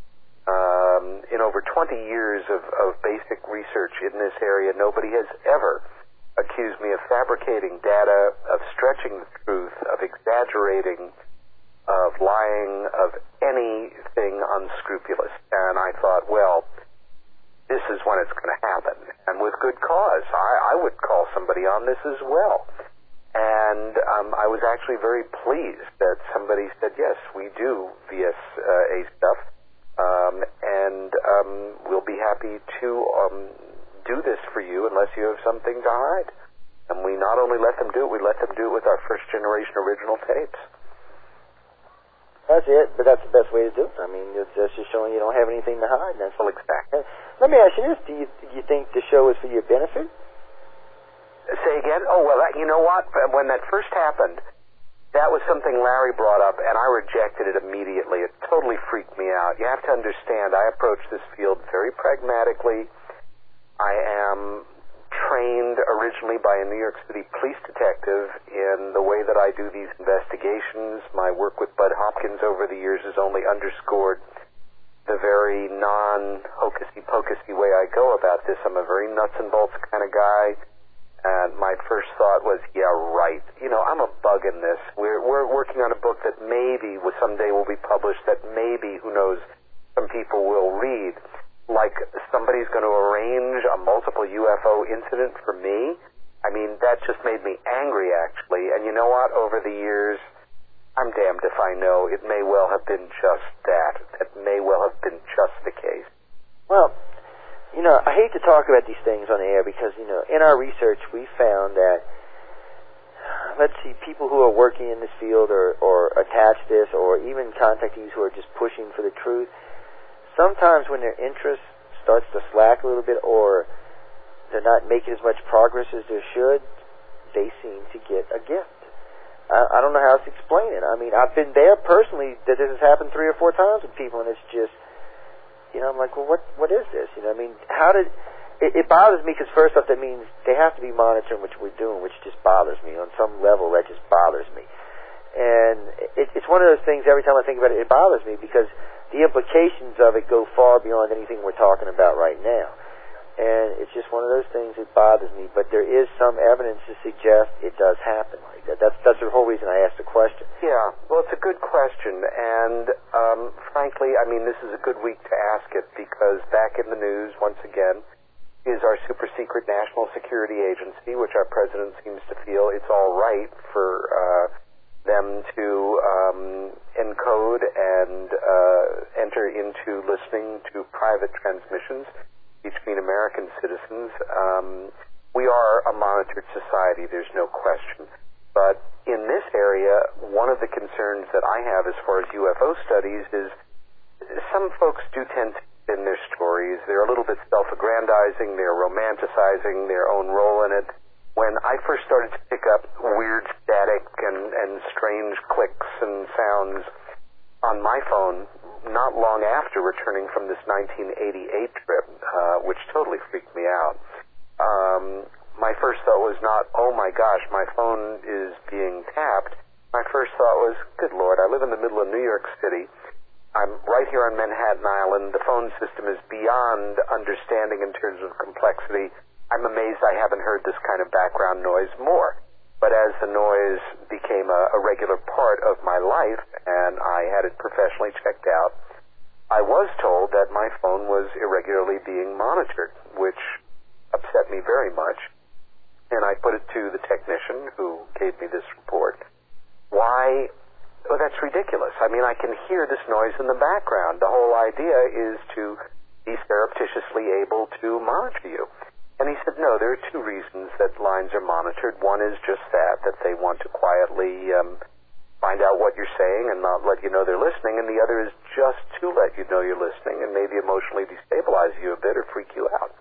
um, in over twenty years of, of basic research in this area, nobody has ever accused me of fabricating data, of stretching the truth, of exaggerating, of lying, of anything unscrupulous. And I thought, well, this is when it's going to happen. And with good cause. I, I would call somebody on this as well. And um, I was actually very pleased that somebody said, yes, we do V S A stuff, um, and um, we'll be happy to um, do this for you unless you have something to hide. And we not only let them do it, we let them do it with our first generation original tapes. That's it, but that's the best way to do it. I mean, it's, it's just showing you don't have anything to hide. That's well, exactly. Let me ask you this: Do you do you think the show is for your benefit? Say again? Oh well, that, you know what? When that first happened, that was something Larry brought up, and I rejected it immediately. It totally freaked me out. You have to understand, I approach this field very pragmatically. I am trained originally by a New York City police detective in the way that I do these investigations. My work with Bud Hopkins over the years has only underscored the very non-hocusy-pocusy way I go about this. I'm a very nuts-and-bolts kind of guy, and my first thought was, yeah, right. You know, I'm a bug in this. We're, we're working on a book that maybe will someday will be published, that maybe, who knows, some people will read. Like somebody's going to arrange a multiple U F O incident for me. I mean, that just made me angry, actually. And you know what? Over the years, I'm damned if I know. It may well have been just that. That may well have been just the case. Well, you know, I hate to talk about these things on the air because, you know, in our research we found that, let's see, people who are working in this field or, or attached to this, or even contactees who are just pushing for the truth, sometimes when their interest starts to slack a little bit or they're not making as much progress as they should, they seem to get a gift. I, I don't know how else to explain it. I mean, I've been there personally that this has happened three or four times with people, and it's just, you know, I'm like, well, what what is this? You know, I mean, how did, it, it bothers me because first off, that means they have to be monitoring what we're doing, which just bothers me. On some level, that just bothers me. And it, it's one of those things, every time I think about it, it bothers me because the implications of it go far beyond anything we're talking about right now. And it's just one of those things that bothers me. But there is some evidence to suggest it does happen like that. That's that's the whole reason I asked the question. Yeah, well, it's a good question. And um, frankly, I mean, this is a good week to ask it because back in the news, once again, is our super-secret National Security Agency, which our president seems to feel it's all right for uh, them to um, encode and uh, enter into listening to private transmissions between American citizens. Um, we are a monitored society, there's no question. But in this area, one of the concerns that I have as far as U F O studies is some folks do tend to spin their stories. They're a little bit self-aggrandizing, they're romanticizing their own role in it. When I first started to pick up weird static and, and strange clicks and sounds on my phone, not long after returning from this nineteen eighty-eight trip, uh, which totally freaked me out, um, my first thought was not, oh my gosh, my phone is being tapped. My first thought was, good Lord, I live in the middle of New York City. I'm right here on Manhattan Island. The phone system is beyond understanding in terms of complexity. I'm amazed I haven't heard this kind of background noise more. But as the noise became a, a regular part of my life and I had it professionally checked out, I was told that my phone was irregularly being monitored, which upset me very much. And I put it to the technician who gave me this report. Why? Oh, that's ridiculous. I mean, I can hear this noise in the background. The whole idea is to be surreptitiously able to monitor you. And he said, no, there are two reasons that lines are monitored. One is just that, that they want to quietly um, find out what you're saying and not let you know they're listening. And the other is just to let you know you're listening and maybe emotionally destabilize you a bit or freak you out.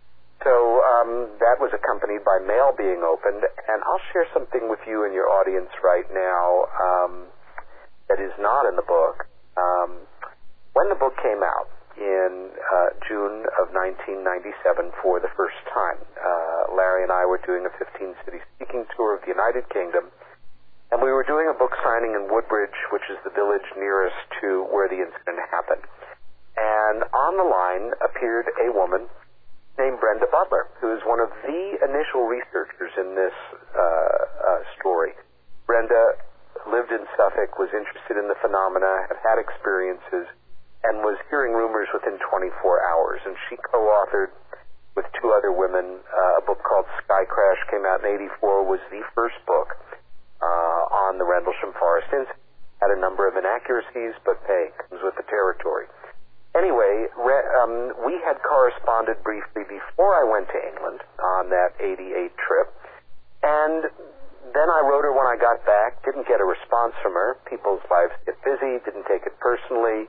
So um, that was accompanied by mail being opened. And I'll share something with you and your audience right now um, that is not in the book. Um, when the book came out, in uh, June of nineteen ninety-seven for the first time. Uh, Larry and I were doing a fifteen-city speaking tour of the United Kingdom, and we were doing a book signing in Woodbridge, which is the village nearest to where the incident happened. And on the line appeared a woman named Brenda Butler, who is one of the initial researchers in this uh, uh, story. Brenda lived in Suffolk, was interested in the phenomena, had had experiences, and was hearing rumors within twenty-four hours. And she co-authored with two other women uh, a book called Sky Crash, came out in eighty-four, was the first book uh, on the Rendlesham Forest incident. Had a number of inaccuracies, but hey, comes with the territory. Anyway, re- um, we had corresponded briefly before I went to England on that eighty-eight trip. And then I wrote her when I got back, didn't get a response from her. People's lives get busy, didn't take it personally.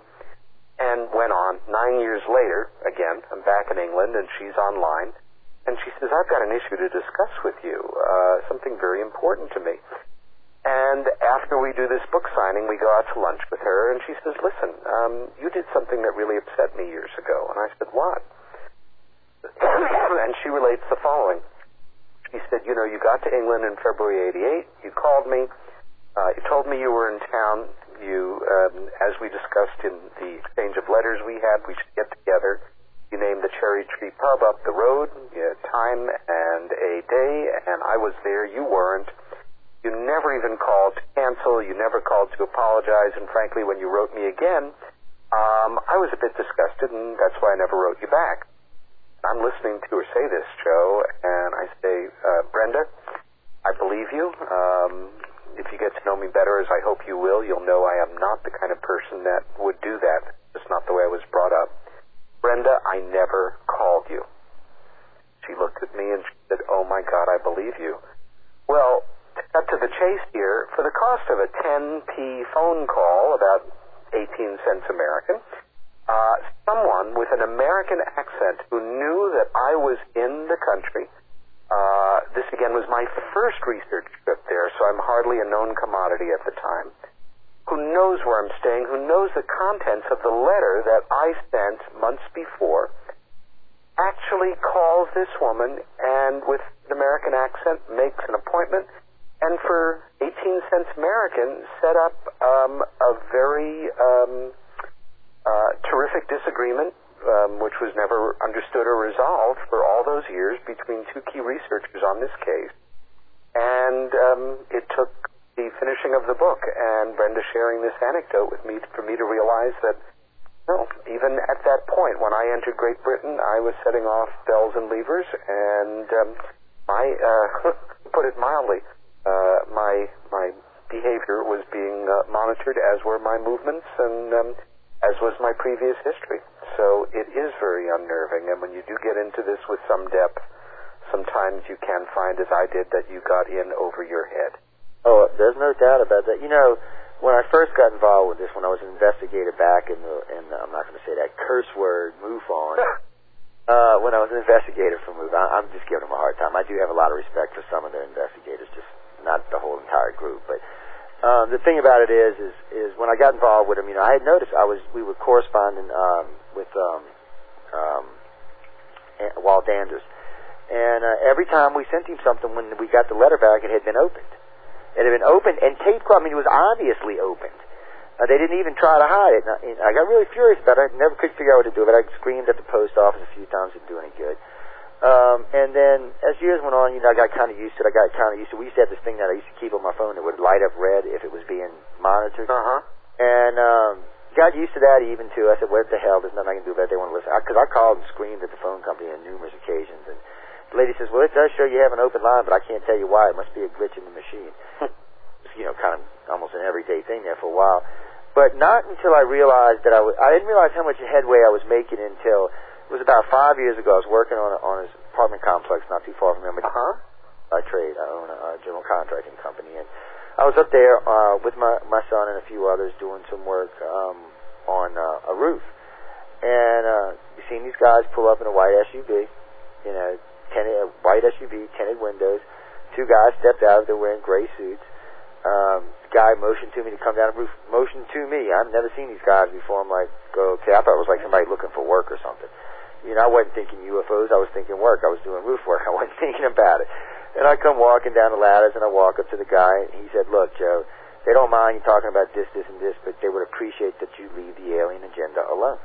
And went on. Nine years later, again, I'm back in England, and she's online. And she says, I've got an issue to discuss with you, uh, something very important to me. And after we do this book signing, we go out to lunch with her, and she says, listen, um, you did something that really upset me years ago. And I said, what? And she relates the following. She said, you know, you got to England in February eighty-eight, you called me, uh, you told me you were in town, You, um, as we discussed in the exchange of letters we had, we should get together. You named the Cherry Tree Pub up the road, you know, time and a day, and I was there. You weren't. You never even called to cancel. You never called to apologize. And frankly, when you wrote me again, um, I was a bit disgusted, and that's why I never wrote you back. I'm listening to her say this, Joe, and I say, uh, Brenda, I believe you. Um, if you get to know me better, as I hope you will, you'll know I am not the kind of person that would do that. It's not the way I was brought up. Brenda, I never called you. She looked at me and she said, oh my God, I believe you. Well, to cut to the chase here, for the cost of a ten p phone call, about eighteen cents American, uh, someone with an American accent who knew that I was in the country, uh, this again was my first research trip there, so I'm hardly a known commodity at the time, who knows where I'm staying, who knows the contents of the letter that I sent months before, actually calls this woman and with an American accent makes an appointment and for eighteen cents American set up um, a very um, uh, terrific disagreement, um, which was never understood or resolved for all those years between two key researchers on this case. And um, it took the finishing of the book and Brenda sharing this anecdote with me for me to realize that, no, even at that point when I entered Great Britain, I was setting off bells and levers, and um, my, uh, put it mildly, uh, my my behavior was being uh, monitored, as were my movements, and um, as was my previous history. So it is very unnerving, and when you do get into this with some depth, sometimes you can find, as I did, that you got in over your head. Oh, there's no doubt about that. You know, when I first got involved with this, when I was an investigator back in the, in the I'm not going to say that curse word, MUFON, uh, when I was an investigator for MUFON, I, I'm just giving them a hard time. I do have a lot of respect for some of their investigators, just not the whole entire group. But um, the thing about it is, is, is when I got involved with them, you know, I had noticed I was, we were corresponding um, with um, um, Walt Anders, and uh, every time we sent him something, when we got the letter back, it had been opened. It had been opened and taped. I mean, it was obviously opened. Uh, they didn't even try to hide it. And I got really furious about it. I never could figure out what to do with it. I screamed at the post office a few times. It didn't do any good. Um, and then as years went on, you know, I got kind of used to it. I got kind of used to it. We used to have this thing that I used to keep on my phone that would light up red if it was being monitored. Uh-huh. And um, got used to that even, too. I said, what the hell? There's nothing I can do about it. They want to listen. Because I, I called and screamed at the phone company on numerous occasions. And the lady says, well, it does show you have an open line, but I can't tell you why. It must be a glitch in the machine. You know, kind of almost an everyday thing there for a while. But not until I realized that I was, I didn't realize how much headway I was making until it was about five years ago. I was working on a, on his apartment complex not too far from him. Uh-huh. I trade. I own a, a general contracting company. And I was up there uh, with my, my son and a few others doing some work um, on uh, a roof. And uh, you seen these guys pull up in a white S U V, you know, tinted, a white S U V, tinted windows. Two guys stepped out. They're wearing gray suits. Um, the guy motioned to me to come down the roof, motioned to me. I've never seen these guys before. I'm like, go, okay. I thought it was like somebody looking for work or something. You know, I wasn't thinking U F Os. I was thinking work. I was doing roof work. I wasn't thinking about it. And I come walking down the ladders, and I walk up to the guy, and he said, look, Joe, they don't mind you talking about this, this, and this, but they would appreciate that you leave the alien agenda alone.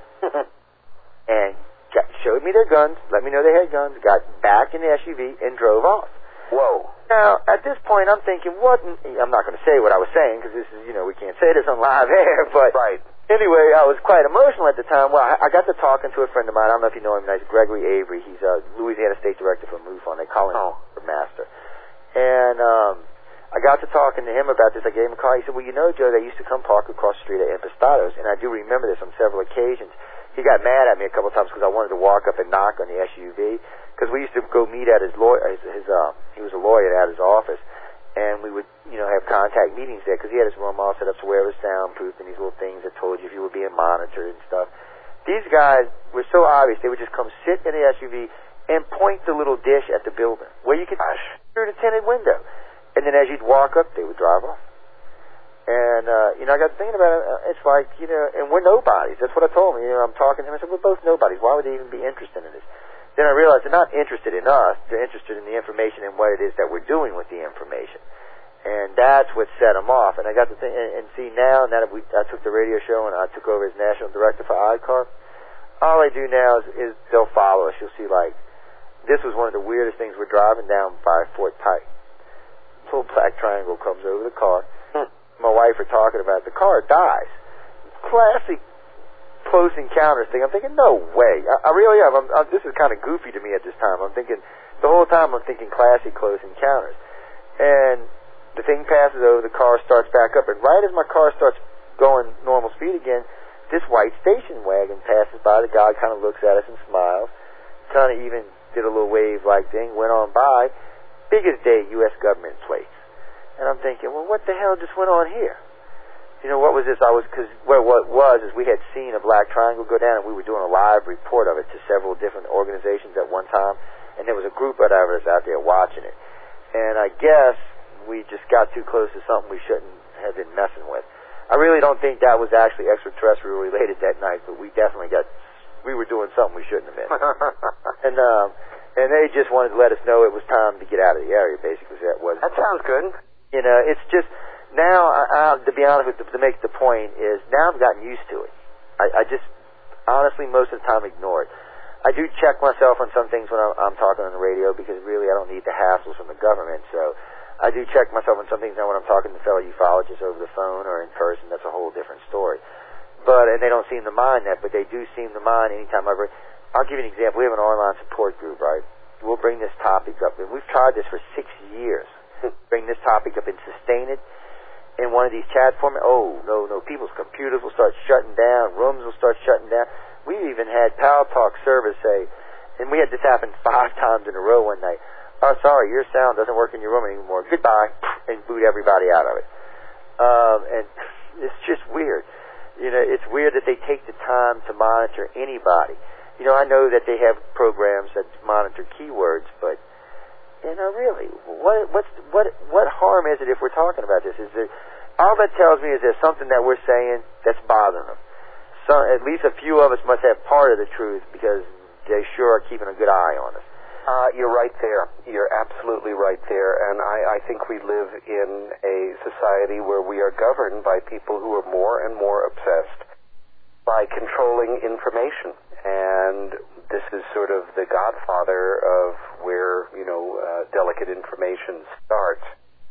And got, showed me their guns, let me know they had guns, got back in the S U V, and drove off. Whoa. Now, at this point, I'm thinking, what? In, I'm not going to say what I was saying, because this is, you know, we can't say this on live air, but right. Anyway, I was quite emotional at the time. Well, I, I got to talking to a friend of mine. I don't know if you know him. That's Gregory Avery. He's a Louisiana State Director for MUFON. They call him oh. the Master. And um, I got to talking to him about this. I gave him a call. He said, well, you know, Joe, they used to come park across the street at Empestados, and I do remember this on several occasions. He got mad at me a couple of times because I wanted to walk up and knock on the S U V, because we used to go meet at his lawyer. His, his uh, he was a lawyer at his office, and we would, you know, have contact meetings there because he had his room all set up so where it was soundproof and these little things that told you if you were being monitored and stuff. These guys were so obvious. They would just come sit in the S U V and point the little dish at the building where you could through the tinted window, and then as you'd walk up, they would drive off. And, uh, you know, I got thinking about it. It's like, you know, and we're nobodies. That's what I told him. You know, I'm talking to him. I said, we're both nobodies. Why would they even be interested in this? Then I realized they're not interested in us. They're interested in the information and what it is that we're doing with the information. And that's what set him off. And I got to think, and, and see now, now that we, I took the radio show and I took over as national director for I C A R, all I do now is, is they'll follow us. You'll see, like, this was one of the weirdest things. We're driving down by Fort Pike. Little black triangle comes over the car. Hmm. My wife are talking about it. The car dies. Classic close encounters thing. I'm thinking, no way. I, I really am. I'm, I'm, this is kind of goofy to me at this time. I'm thinking, the whole time I'm thinking classic close encounters. And the thing passes over, the car starts back up, and right as my car starts going normal speed again, this white station wagon passes by. The guy kind of looks at us and smiles, kind of even did a little wave-like thing, went on by. Big as day U S government plates. And I'm thinking, well, what the hell just went on here? You know, what was this? I was, because what, what was is we had seen a black triangle go down, and we were doing a live report of it to several different organizations at one time, and there was a group of us out there watching it. And I guess we just got too close to something we shouldn't have been messing with. I really don't think that was actually extraterrestrial related that night, but we definitely got, we were doing something we shouldn't have been. and, um, and they just wanted to let us know it was time to get out of the area, basically. That was. That sounds good. You know, it's just, now, I, I, to be honest with you, to make the point is, now I've gotten used to it. I, I just, honestly, most of the time ignore it. I do check myself on some things when I'm, I'm talking on the radio, because really I don't need the hassles from the government, so I do check myself on some things now when I'm talking to fellow ufologists over the phone or in person. That's a whole different story. But, and they don't seem to mind that, but they do seem to mind anytime I bring, I'll give you an example. We have an online support group, right? We'll bring this topic up, and we've tried this for six years. Bring this topic up and sustain it in one of these chat formats. Oh, no, no, people's computers will start shutting down, rooms will start shutting down. We even had Pal Talk servers say, and we had this happen five times in a row one night, oh, sorry, your sound doesn't work in your room anymore, goodbye, and boot everybody out of it. Um, and it's just weird. You know, it's weird that they take the time to monitor anybody. You know, I know that they have programs that monitor keywords, but, you know, really, what what's what what harm is it if we're talking about this? Is it, all that tells me is there's something that we're saying that's bothering them. So at least a few of us must have part of the truth, because they sure are keeping a good eye on us. Uh, you're right there. You're absolutely right there. And I, I think we live in a society where we are governed by people who are more and more obsessed by controlling information. And this is sort of the godfather of where, you know, uh, delicate information starts.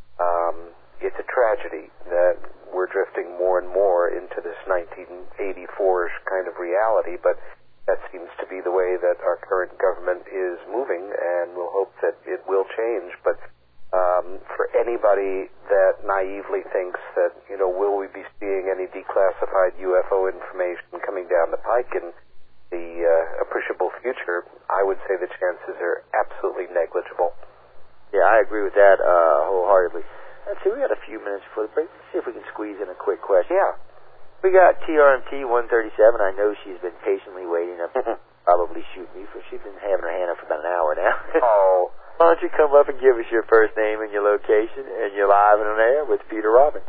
Um, it's a tragedy that we're drifting more and more into this nineteen eighty-four-ish kind of reality, but that seems to be the way that our current government is moving, and we'll hope that it will change. But um, for anybody that naively thinks that, you know, will we be seeing any declassified U F O information coming down the pike in the uh, appreciable future, I would say the chances are absolutely negligible. Yeah, I agree with that uh, wholeheartedly. Let's see, we got a few minutes before the break. Let's see if we can squeeze in a quick question. Yeah. We got T R M T one thirty-seven. I know she's been patiently waiting up to probably shoot me, for she's been having her hand up for about an hour now. Oh. Why don't you come up and give us your first name and your location, and you're live and on air with Peter Robbins.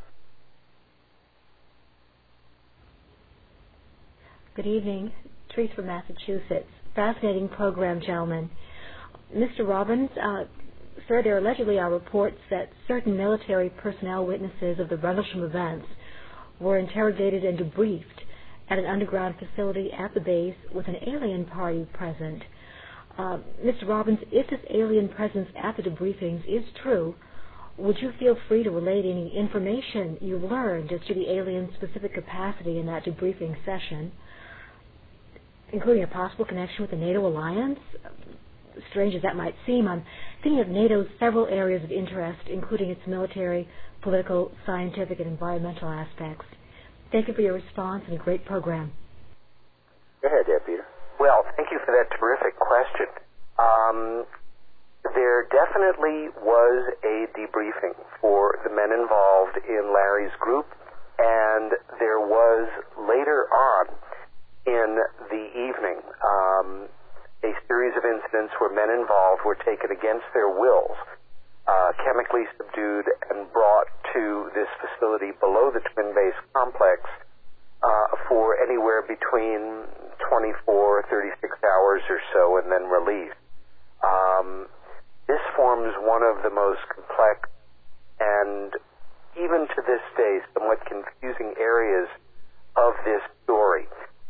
Good evening. Teresa from Massachusetts. Fascinating program, gentlemen. Mister Robbins, uh, sir, there allegedly are reports that certain military personnel witnesses of the Rendlesham events were interrogated and debriefed at an underground facility at the base with an alien party present. Uh, Mister Robbins, if this alien presence at the debriefings is true, would you feel free to relate any information you learned as to the alien's specific capacity in that debriefing session, including a possible connection with the NATO alliance? Strange as that might seem, I'm thinking of NATO's several areas of interest, including its military, political, scientific, and environmental aspects. Thank you for your response and a great program. Go ahead there, Peter. Well, thank you for that terrific question. Um, there definitely was a debriefing for the men involved in Larry's group, and there was later on in the evening um, a series of incidents where men involved were taken against their wills, uh, chemically subdued, and brought to this facility below the Twin Base complex uh, for anywhere between twenty-four, thirty-six hours or so, and then released. Um, this forms one of the most complex and even to this day, somewhat confusing areas of this story.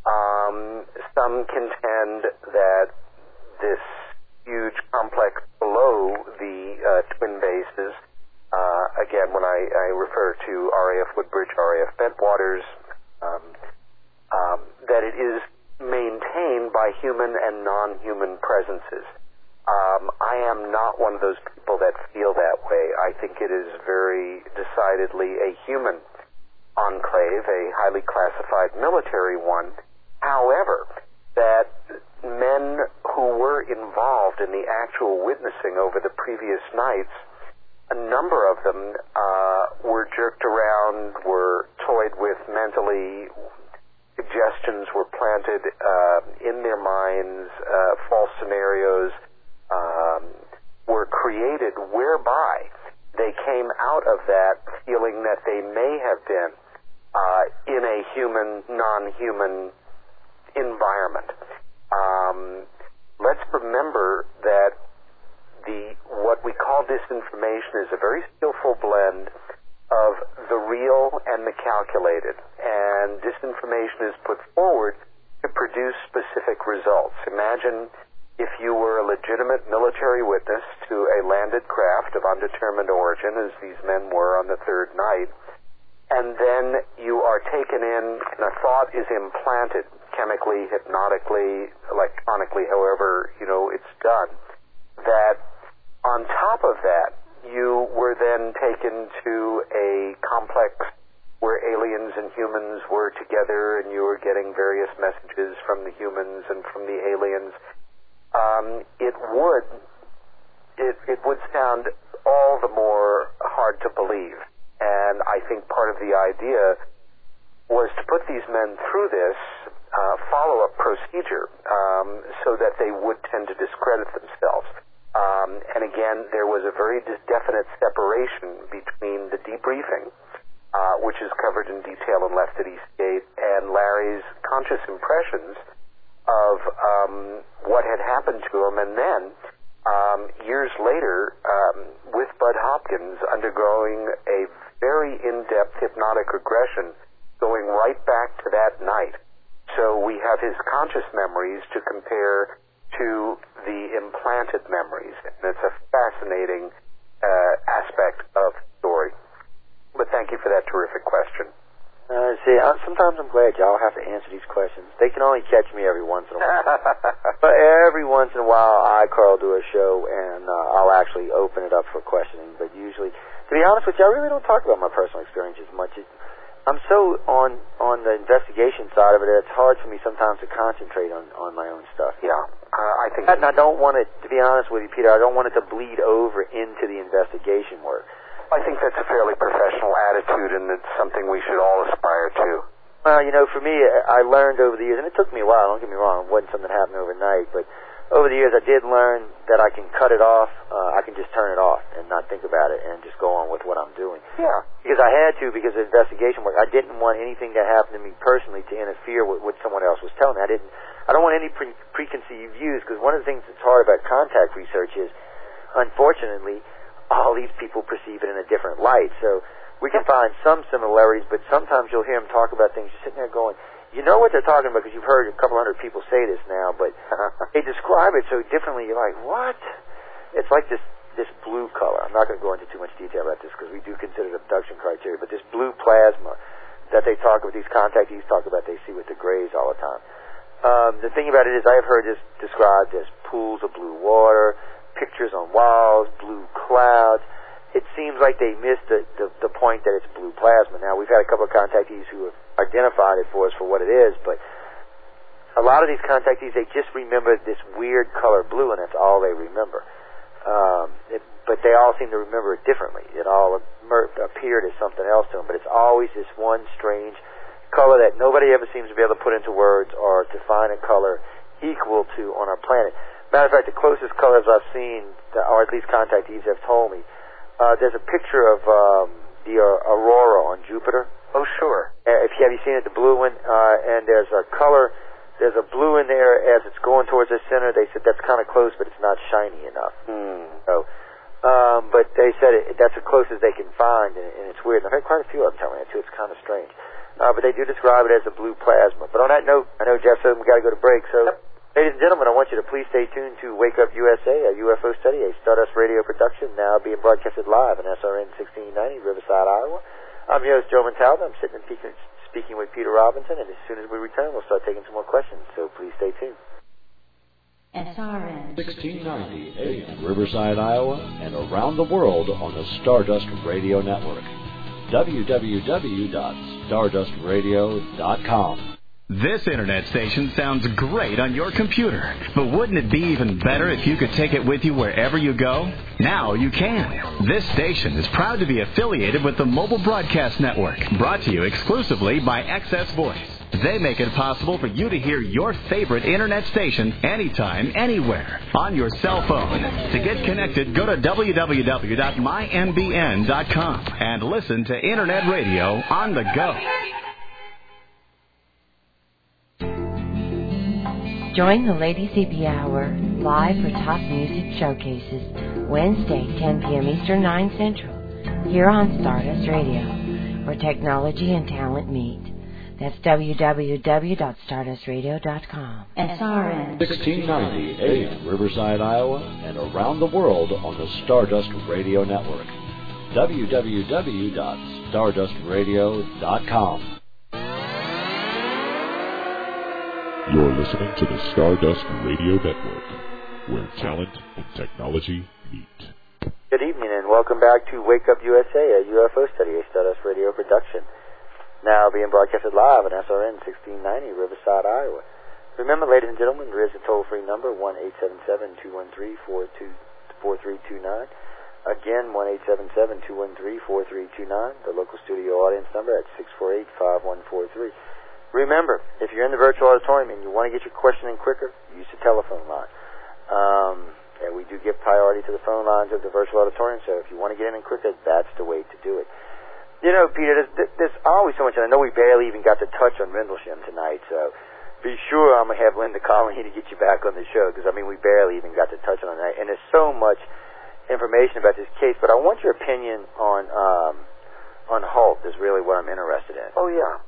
Um, some contend that this huge complex below the uh, twin bases, uh, again, when I, I refer to R A F Woodbridge, R A F Bentwaters, um, um, that it is maintained by human and non-human presences. Um, I am not one of those people that feel that way. I think it is very decidedly a human enclave, a highly classified military one. However, that men who were involved in the actual witnessing over the previous nights, a number of them uh, were jerked around, were toyed with mentally, suggestions were planted uh, in their minds, uh, false scenarios um, were created whereby they came out of that feeling that they may have been uh, in a human, non-human environment. Um, let's remember that the what we call disinformation is a very skillful blend of the real and the calculated, and disinformation is put forward to produce specific results. Imagine if you were a legitimate military witness to a landed craft of undetermined origin, as these men were on the third night, and then you are taken in and a thought is implanted chemically, hypnotically, electronically, however, you know, it's done, that on top of that, you were then taken to a complex where aliens and humans were together and you were getting various messages from the humans and from the aliens. Um, it would it, it would sound all the more hard to believe. And I think part of the idea was to put these men through this uh, follow-up procedure um, so that they would tend to discredit themselves. Um, and again, there was a very definite separation between the debriefing, uh, which is covered in detail and left at Eastgate, and Larry's conscious impressions of um, what had happened to him, and then um, years later, um, with Bud Hopkins undergoing a very in-depth hypnotic regression, going right back to that night. So we have his conscious memories to compare to the implanted memories. And it's a fascinating uh, aspect of the story. But thank you for that terrific question. Uh, see, I, sometimes I'm glad y'all have to answer these questions. They can only catch me every once in a while. But every once in a while, I, Carl, do a show, and uh, I'll actually open it up for questioning. But usually, to be honest with you, I really don't talk about my personal experience as much. As, I'm so on on the investigation side of it, it's hard for me sometimes to concentrate on, on my own stuff. Yeah, uh, I think... And I don't want it, to be honest with you, Peter, I don't want it to bleed over into the investigation work. I think that's a fairly professional attitude, and it's something we should all aspire to. Well, you know, for me, I learned over the years, and it took me a while, don't get me wrong, it wasn't something that happened overnight, but over the years I did learn that I can cut it off, uh, I can just turn it off and not think about it and just go on with what I'm doing. Yeah. Because I had to, because of investigation work. I didn't want anything that happened to me personally to interfere with what someone else was telling me. I didn't, I don't want any pre- preconceived views, because one of the things that's hard about contact research is, unfortunately, all these people perceive it in a different light. So we can find some similarities, but sometimes you'll hear them talk about things, you're sitting there going, you know what they're talking about because you've heard a couple hundred people say this now, but they describe it so differently. You're like, what? It's like this this blue color. I'm not going to go into too much detail about this because we do consider it abduction criteria, but this blue plasma that they talk about, these contactees talk about, they see with the grays all the time. Um, the thing about it is I have heard this described as pools of blue water, pictures on walls, blue clouds. It seems like they missed the, the, the point that it's blue plasma. Now, we've had a couple of contactees who have identified it for us for what it is, but a lot of these contactees, they just remember this weird color blue, and that's all they remember. Um, it, but they all seem to remember it differently. It all emer- appeared as something else to them, but it's always this one strange color that nobody ever seems to be able to put into words or define a color equal to on our planet. Matter of fact, the closest colors I've seen, or at least contactees have told me, Uh, there's a picture of um, the uh, aurora on Jupiter. Oh, sure. Uh, if you have you seen it, the blue one, uh, and there's a color, there's a blue in there as it's going towards the center. They said that's kind of close, but it's not shiny enough. Hmm. So Um, but they said it, that's the closest they can find, and, and it's weird. And I've had quite a few of them tell me that, too. It's kind of strange. Uh, but they do describe it as a blue plasma. But on that note, I know Jeff said we got to go to break. So, ladies and gentlemen, I want you to please stay tuned to Wake Up U S A, a U F O study, a Stardust Radio production, now being broadcasted live on S R N sixteen ninety, Riverside, Iowa. I'm your host, Joe Montalvo. I'm sitting and speaking with Peter Robinson, and as soon as we return, we'll start taking some more questions. So please stay tuned. S R N sixteen ninety A M Riverside, Iowa, and around the world on the Stardust Radio Network. w w w dot stardust radio dot com. This internet station sounds great on your computer, but wouldn't it be even better if you could take it with you wherever you go? Now you can. This station is proud to be affiliated with the Mobile Broadcast Network, brought to you exclusively by Access Voice. They make it possible for you to hear your favorite internet station anytime, anywhere, on your cell phone. To get connected, go to w w w dot my m b n dot com and listen to Internet Radio on the go. Join the Ladies E P Hour live for top music showcases Wednesday, ten p.m. Eastern, nine Central, here on Stardust Radio, where technology and talent meet. That's w w w dot stardust radio dot com. S R N sixteen ninety A M Riverside, Iowa, and around the world on the Stardust Radio Network. w w w dot stardust radio dot com. You're listening to the Stardust Radio Network, where talent and technology meet. Good evening, and welcome back to Wake Up U S A, a U F O study, a Stardust Radio production. Now being broadcasted live on S R N sixteen ninety, Riverside, Iowa. Remember, ladies and gentlemen, there is a toll-free number, one eight seven seven, two one three, four three two nine. Again, one eight seven seven, two one three, four three two nine. The local studio audience number at six four eight, five one four three. Remember, if you're in the virtual auditorium and you want to get your question in quicker, use the telephone line. Um, and we do give priority to the phone lines of the virtual auditorium, so if you want to get in quicker, that's the way to do it. You know, Peter, there's, there's always so much, and I know we barely even got to touch on Rendlesham tonight, so be sure I'm going to have Linda calling you to get you back on the show, because, I mean, we barely even got to touch on it. And there's so much information about this case, but I want your opinion on um, on Halt is really what I'm interested in. Oh, yeah.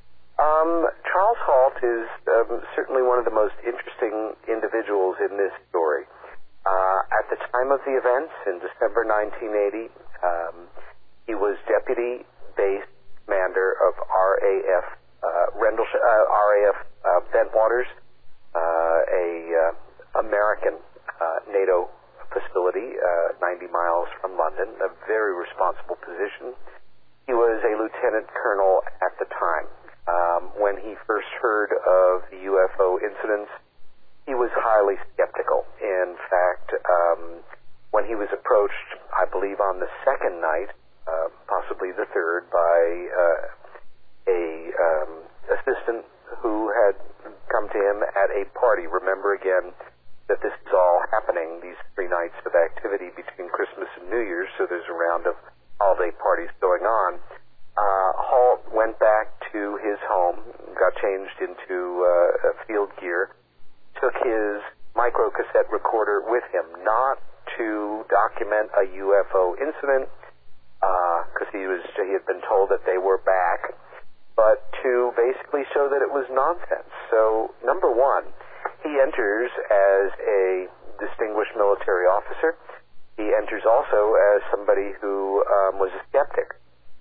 Um, Charles Halt is um, certainly one of the most interesting individuals in this story. Uh, at the time of the events, in December nineteen eighty, um, he was deputy base commander of R A F uh, Rendlesham, uh, R A F uh, Bentwaters, uh, a uh, American uh, NATO facility, uh, ninety miles from London, a very responsible position. He was a lieutenant colonel at the time. Um, when he first heard of the U F O incidents, he was highly skeptical. In fact, um, when he was approached, I believe on the second night, uh, possibly the third, by uh, a um, assistant who had come to him at a party. Remember again that this is all happening, these three nights of activity between Christmas and New Year's, so there's a round of holiday parties going on. Uh, Halt went back to his home, got changed into uh, field gear, took his microcassette recorder with him, not to document a U F O incident, because uh, he was he had been told that they were back, but to basically show that it was nonsense. So, number one, he enters as a distinguished military officer. He enters also as somebody who um, was a skeptic.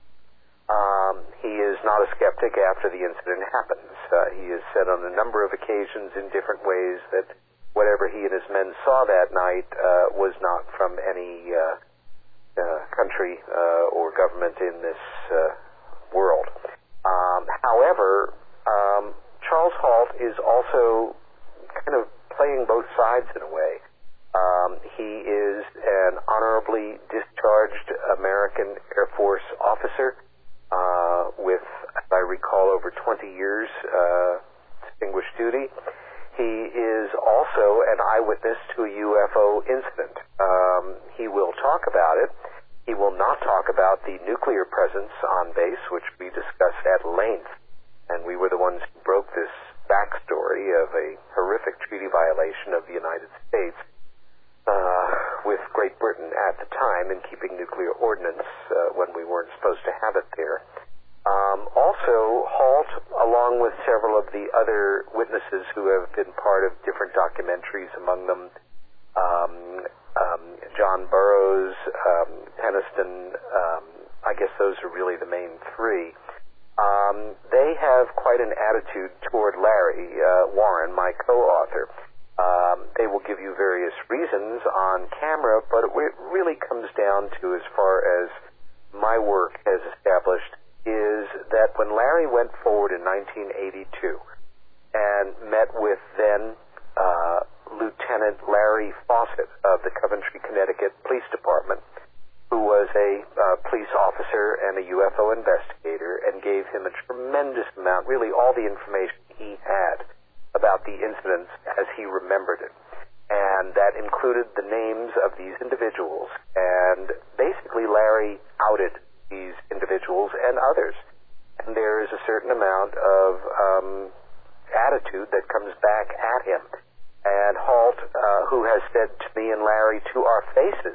Um, he is not a skeptic after the incident happens. Uh, he has said on a number of occasions in different ways that whatever he and his men saw that night uh, was not from any uh, uh, country uh, or government in this uh, world. Um, however, um, Charles Halt is also kind of playing both sides in a way. Um, he is an honorably discharged American Air Force officer Uh, with, as I recall, over twenty years uh, distinguished duty. He is also an eyewitness to a U F O incident. Um, he will talk about it. He will not talk about the nuclear presence on base, which we discussed at length, and we were the ones who broke this backstory of a horrific treaty violation of the United States. Uh, with Great Britain at the time in keeping nuclear ordnance uh, when we weren't supposed to have it there. Um, also, Halt, along with several of the other witnesses who have been part of different documentaries, among them um, um, John Burroughs, um, Peniston, um, I guess those are really the main three. Um, they have quite an attitude toward Larry uh, Warren, my co-author. Um, they will give you various reasons on camera, but it really comes down to, as far as my work has established, is that when Larry went forward in nineteen eighty-two and met with then uh, Lieutenant Larry Fawcett of the Coventry, Connecticut Police Department, who was a uh, police officer and a U F O investigator, and gave him a tremendous amount, really all the information he had about the incidents as he remembered it. And that included the names of these individuals, and basically Larry outed these individuals and others. And there is a certain amount of um, attitude that comes back at him. And Halt, uh, who has said to me and Larry to our faces,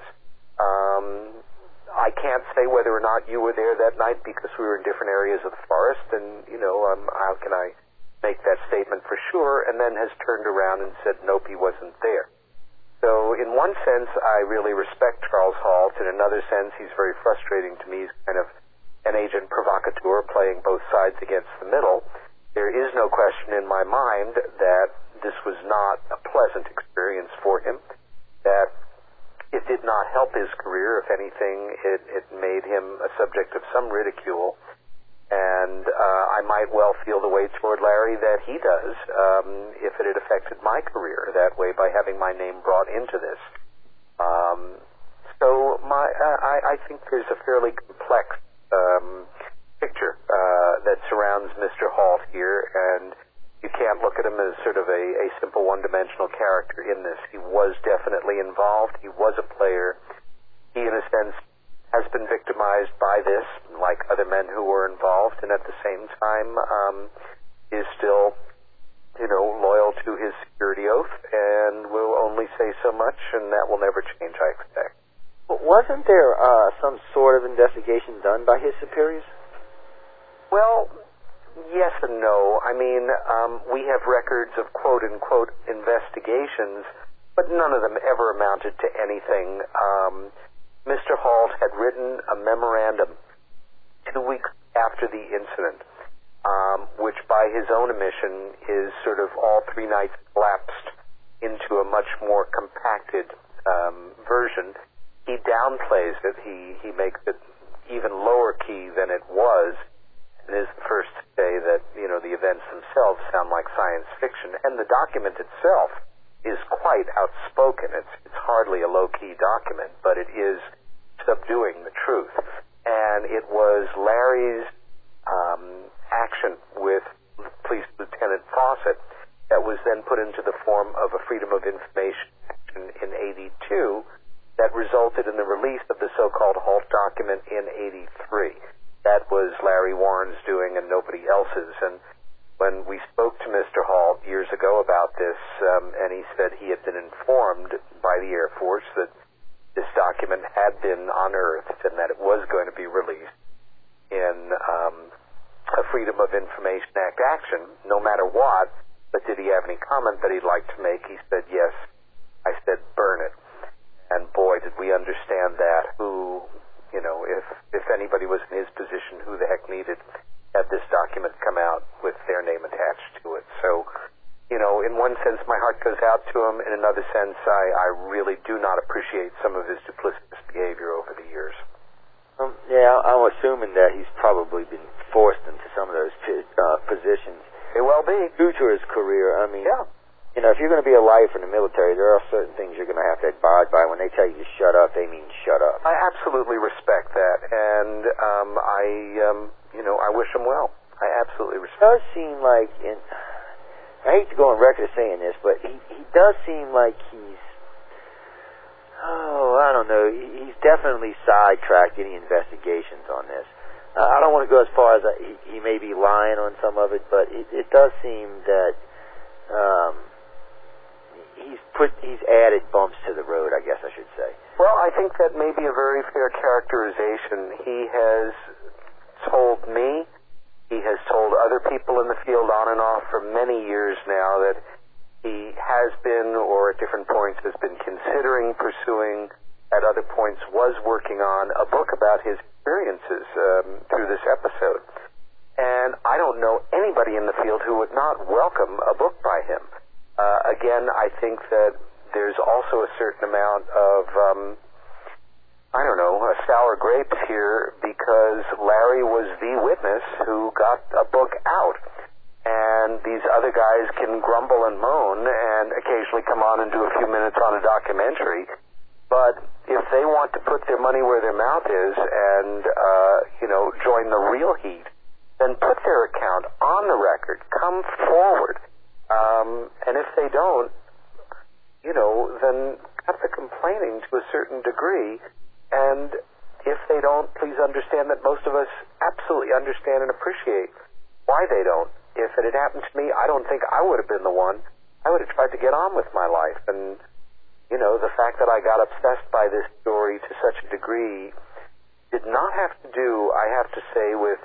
um, I can't say whether or not you were there that night because we were in different areas of the forest, and, you know, um, how can I make that statement for sure, and then has turned around and said, nope, he wasn't there. So in one sense, I really respect Charles Halt. In another sense, he's very frustrating to me. He's kind of an agent provocateur playing both sides against the middle. There is no question in my mind that this was not a pleasant experience for him, that it did not help his career. If anything, it, it made him a subject of some ridicule. And uh, I might well feel the way toward Larry that he does um, if it had affected my career that way by having my name brought into this. Um, so my, uh, I, I think there's a fairly complex um, picture uh, that surrounds Mister Halt here, and you can't look at him as sort of a, a simple one-dimensional character in this. He was definitely involved. He was a player. He, in a sense, has been victimized by this, like other men who were involved, and at the same time um, is still, you know, loyal to his security oath and will only say so much, and that will never change, I expect. But wasn't there uh, some sort of investigation done by his superiors? Well, yes and no. I mean, um, we have records of quote-unquote investigations, but none of them ever amounted to anything. Um, Mister Halt had written a memorandum two weeks after the incident, um, which by his own admission is sort of all three nights collapsed into a much more compacted um, version. He downplays it. He, he makes it even lower key than it was, and is the first to say that, you know, the events themselves sound like science fiction. And the document itself is quite outspoken. It's, it's hardly a low-key document, but it is subduing the truth. And it was Larry's um, action with Police Lieutenant Fawcett that was then put into the form of a Freedom of Information action in eighty-two that resulted in the release of the so-called Halt document in eighty-three. That was Larry Warren's doing and nobody else's. And when we spoke to Mister Halt years ago about this, um, and he said he had been informed by the Air Force that this document had been unearthed and that it was going to be released in um, a Freedom of Information Act action, no matter what. But did he have any comment that he'd like to make? He said, yes. I said, burn it. And boy, did we understand that. Who, you know, if, if anybody was in his position, who the heck needed have this document come out with their name attached to it. So, you know, in one sense, my heart goes out to him. In another sense, I, I really do not appreciate some of his duplicitous behavior over the years. Um, yeah, I'm assuming that he's probably been forced into some of those uh, positions. It well be. Due to his career. I mean, yeah. You know, if you're going to be a life in the military, there are certain things you're going to have to abide by. When they tell you to shut up, they mean shut up. I absolutely respect that, and um, I, um, you know, I wish him well. I absolutely respect. It does seem like, in, I hate to go on record saying this, but he he does seem like he's, oh, I don't know, he, he's definitely sidetracked any investigations on this. Uh, I don't want to go as far as uh, he, he may be lying on some of it, but it, it does seem that. Um, He's put, he's added bumps to the road, I guess I should say. think that may be a very fair characterization. He has told me, he has told other people in the field on and off for many years now that he has been, or at different points has been considering pursuing, at other points was working on a book about his experiences um, through this episode. And I don't know anybody in the field who would not welcome a book by him. Uh, again, I think that there's also a certain amount of, um, I don't know, uh, sour grapes here because Larry was the witness who got a book out. And these other guys can grumble and moan and occasionally come on and do a few minutes on a documentary. But if they want to put their money where their mouth is and, uh, you know, join the real heat, then put their account on the record, come forward. Um, and if they don't, you know, then cut the complaining to a certain degree. And if they don't, please understand that most of us absolutely understand and appreciate why they don't. If it had happened to me, I don't think I would have been the one. I would have tried to get on with my life. And, you know, the fact that I got obsessed by this story to such a degree did not have to do, I have to say, with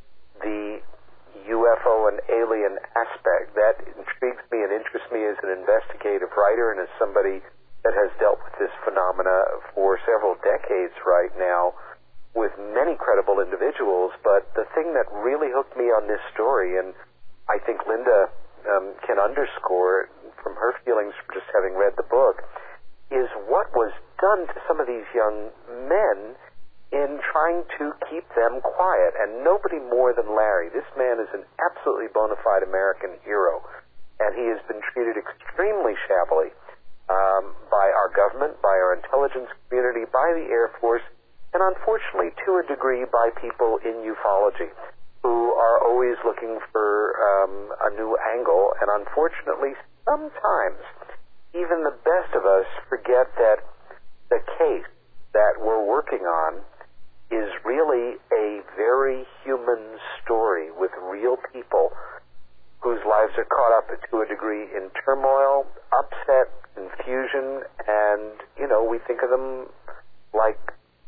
the U F O and alien aspect. That intrigues me and interests me as an investigative writer and as somebody that has dealt with this phenomena for several decades right now with many credible individuals. But the thing that really hooked me on this story, and I think Linda um, can underscore from her feelings from just having read the book, is what was done to some of these young men in trying to keep them quiet, and nobody more than Larry. This man is an absolutely bona fide American hero, and he has been treated extremely shabbily um, by our government, by our intelligence community, by the Air Force, and unfortunately, to a degree, by people in ufology who are always looking for um, a new angle, and unfortunately, sometimes even the best of us forget that the case that we're working on is really a very human story with real people whose lives are caught up to a degree in turmoil, upset, confusion, and, you know, we think of them like,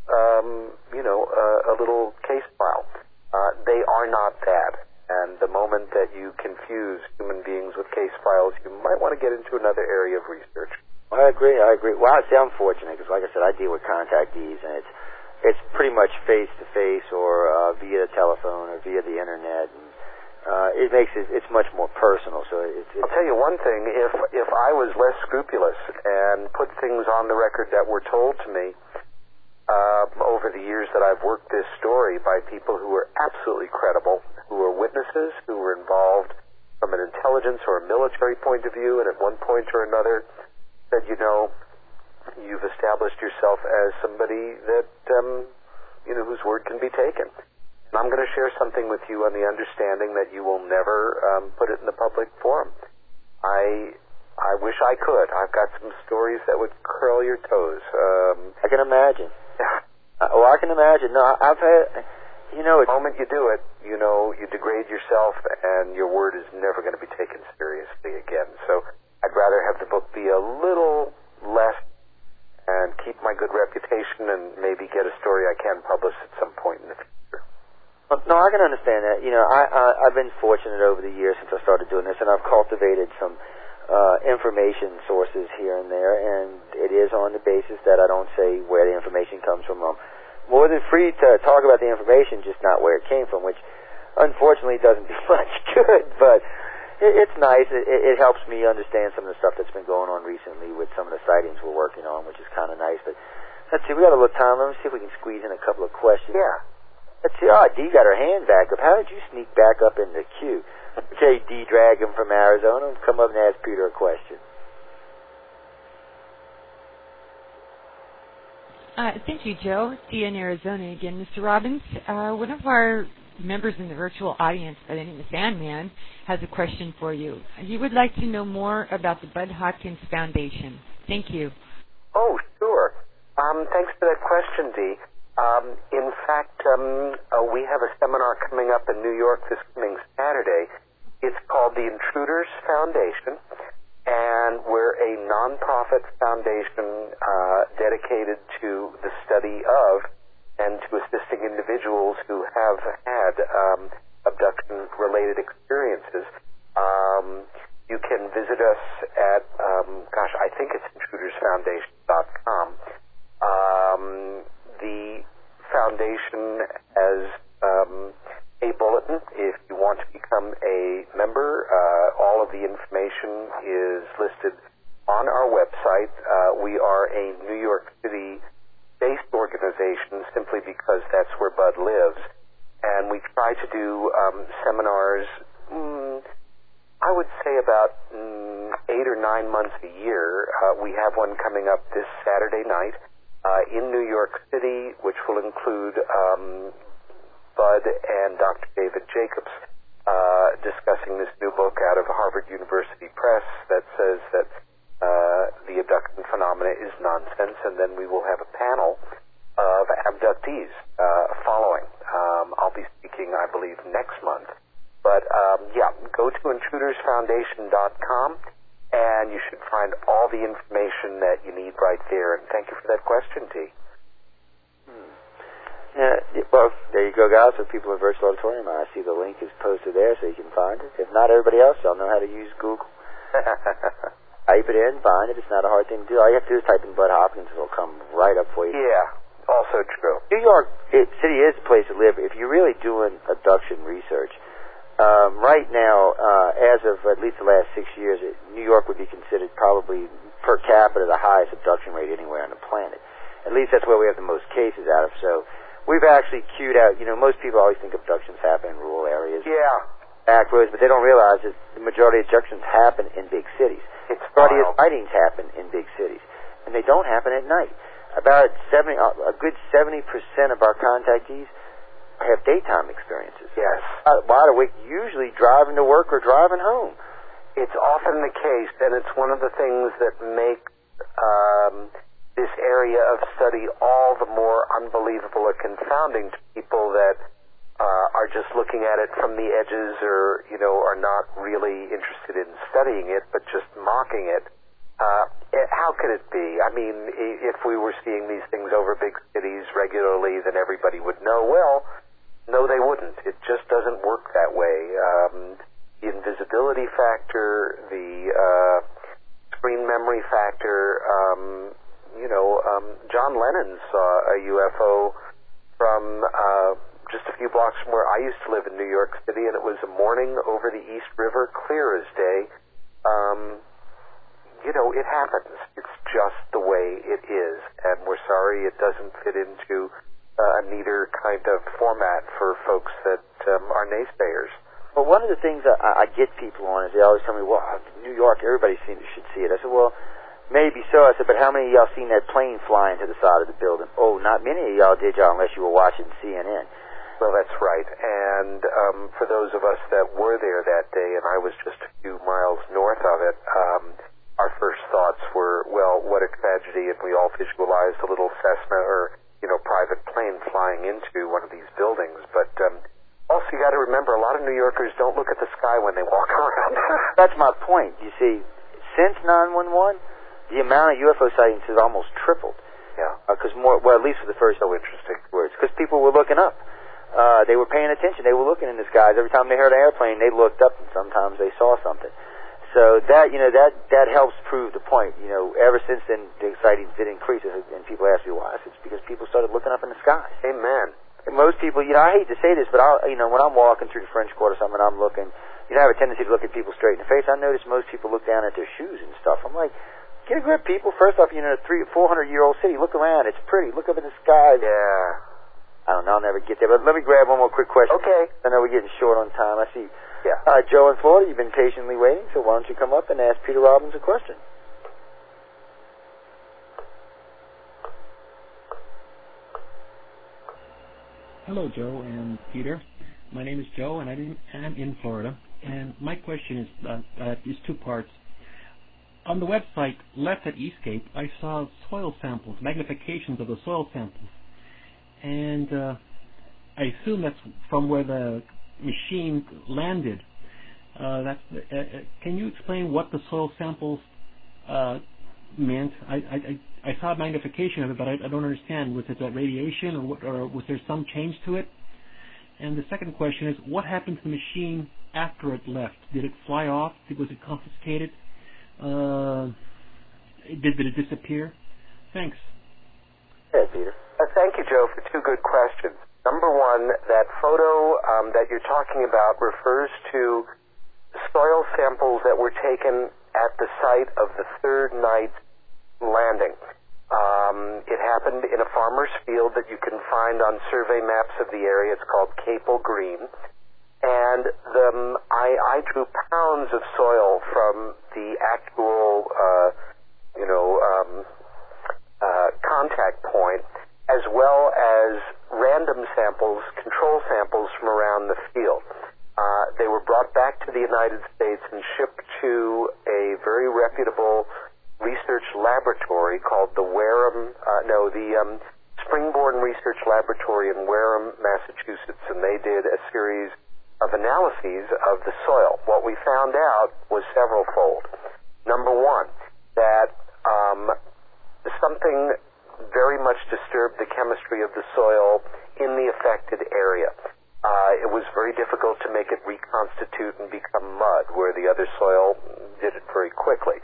um, you know, a, a little case file. Uh, they are not that. And the moment that you confuse human beings with case files, you might want to get into another area of research. I agree, I agree. Well, I say I'm fortunate because, like I said, I deal with contactees, and it's it's pretty much face-to-face or uh, via telephone or via the Internet. And, uh, it makes it, it's much more personal. So it's, it's I'll tell you one thing. If, if I was less scrupulous and put things on the record that were told to me uh, over the years that I've worked this story by people who were absolutely credible, who were witnesses, who were involved from an intelligence or a military point of view, and at one point or another said, you know, you've established yourself as somebody that, um, you know, whose word can be taken. And I'm going to share something with you on the understanding that you will never um, put it in the public forum. I I wish I could. I've got some stories that would curl your toes. Um, I can imagine. uh, well, I can imagine. No, I've had, you know, the moment you do it, you know, you degrade yourself, and your word is never going to be taken seriously again. So I'd rather have the book be a little less and keep my good reputation and maybe get a story I can publish at some point in the future. Well, no, I can understand that. You know, I, I, I've been fortunate over the years since I started doing this, and I've cultivated some uh, information sources here and there, and it is on the basis that I don't say where the information comes from. I'm more than free to talk about the information, just not where it came from, which unfortunately doesn't do much good, but it's nice. It, it helps me understand some of the stuff that's been going on recently with some of the sightings we're working on, which is kind of nice. But let's see, we got a little time. Let me see if we can squeeze in a couple of questions. Yeah. Let's see. Oh, Dee got her hand back up. How did you sneak back up in the queue? Okay, Dee Dragon from Arizona, come up and ask Peter a question. Uh, thank you, Joe. Dee in Arizona again. Mister Robbins, uh, one of our members in the virtual audience by the name of Sandman has a question for you. He would like to know more about the Bud Hopkins Foundation. Thank you. Oh, sure. Um, thanks for that question, Dee. Um, in fact, um, uh, we have a seminar coming up in New York this coming Saturday. It's called the Intruders Foundation, and and we're a nonprofit foundation uh, dedicated to the study of and to assisting individuals who have had um, abduction-related experiences. Um, you can visit us at, um, gosh, I think it's intruders foundation dot com. Um, the foundation has um, a bulletin. If you want to become a member, uh, all of the information is listed on our website. Uh, we are a New York City-based organization simply because that's where Bud lives. And we try to do um, seminars, mm, I would say about mm, eight or nine months a year. Uh, we have one coming up this Saturday night uh, in New York City, which will include um, Bud and Doctor David Jacobs uh, discussing this new book out of Harvard University Press that says that uh, the abduction phenomena is nonsense, and then we will have a panel of abductees uh, following. Um, I'll be speaking, I believe, next month. But, um, yeah, go to intruders foundation dot com, and you should find all the information that you need right there. And thank you for that question, T. Hmm. Yeah, well, there you go, guys. For people in Virtual Auditorium, I see the link is posted there so you can find it. If not, everybody else, y'all know how to use Google. Type it in, find it. It's not a hard thing to do. All you have to do is type in Bud Hopkins. It'll come right up for you. Yeah, also true. New York it, City is a place to live. If you're really doing abduction research, Um, right now, uh, as of at least the last six years, it, New York would be considered probably per capita the highest abduction rate anywhere on the planet. At least that's where we have the most cases out of. So we've actually queued out, you know, most people always think abductions happen in rural areas. Yeah. Back roads, but they don't realize that the majority of abductions happen in big cities. It's the majority of sightings happen in big cities. And they don't happen at night. About seventy, a good seventy percent of our contactees have daytime experiences. Yes. Uh, wide awake, usually driving to work or driving home. It's often the case, and it's one of the things that makes um, this area of study all the more unbelievable or confounding to people that uh, are just looking at it from the edges, or you know, are not really interested in studying it, but just mocking it. Uh, it, how could it be? I mean, if we were seeing these things over big cities regularly, then everybody would know. Well, no, they wouldn't. It just doesn't work that way. Um, the invisibility factor, the uh, screen memory factor, um, you know, um, John Lennon saw a U F O from uh, just a few blocks from where I used to live in New York City, and it was a morning over the East River, clear as day. Um, you know, it happens. It's just the way it is, and we're sorry it doesn't fit into Uh, a neater kind of format for folks that um, are naysayers. Well, one of the things that I, I get people on is they always tell me, well, New York, everybody seems, should see it. I said, well, maybe so. I said, but how many of y'all seen that plane flying to the side of the building? Oh, not many of y'all did, y'all, unless you were watching C N N. Well, that's right. And um, for those of us that were there that day, and I was just a few miles north of it, um, our first thoughts were, well, what a tragedy, and we all visualized a little Cessna or you know, private plane flying into one of these buildings. But um, also you got to remember, a lot of New Yorkers don't look at the sky when they walk around. That's my point. You see, since nine one one, the amount of U F O sightings has almost tripled. Yeah. Because uh, more, well, at least for the first so interesting words, because people were looking up. Uh, they were paying attention. They were looking in the skies. Every time they heard an airplane, they looked up, and sometimes they saw something. So that, you know, that, that helps prove the point. You know, ever since then, the sightings did increase, and people ask me why. It's because people started looking up in the sky. Amen. And most people, you know, I hate to say this, but I, you know, when I'm walking through the French Quarter or something, I'm looking, you know, I have a tendency to look at people straight in the face. I notice most people look down at their shoes and stuff. I'm like, get a grip, people. First off, you're in a three, four hundred year old city. Look around. It's pretty. Look up in the sky. Yeah. I don't know. I'll never get there. But let me grab one more quick question. Okay. I know we're getting short on time. I see. Yeah. Uh, Joe in Florida, you've been patiently waiting, so why don't you come up and ask Peter Robbins a question? Hello, Joe and Peter. My name is Joe, and I'm in Florida. And my question is uh, uh, is two parts. On the website Left at Escape, I saw soil samples, magnifications of the soil samples, and uh, I assume that's from where the machine landed. Uh, that's, uh, uh, can you explain what the soil samples uh, meant. I, I, I saw a magnification of it, but I, I don't understand. Was it that radiation, or, what, or was there some change to it? And the second question is, what happened to the machine after it left? Did it fly off? Was it confiscated? Uh, did, did it disappear? Thanks. Hey, Peter. Uh, thank you, Joe, for two good questions. Number one, that photo um, that you're talking about refers to soil samples that were taken at the site of the third night's landing. Um, it happened in a farmer's field that you can find on survey maps of the area. It's called Capel Green. And the, um, I, I drew pounds of soil from the actual, uh, you know, um, uh, contact point, as well as random samples, control samples from around the field. Uh, they were brought back to the United States and shipped to a very reputable research laboratory called the Wareham, uh, no, the um, Springborn Research Laboratory in Wareham, Massachusetts, and they did a series of analyses of the soil. What we found out was several-fold. Number one, that um, something very much disturbed the chemistry of the soil in the affected area. Uh, it was very difficult to make it reconstitute and become mud, where the other soil did it very quickly.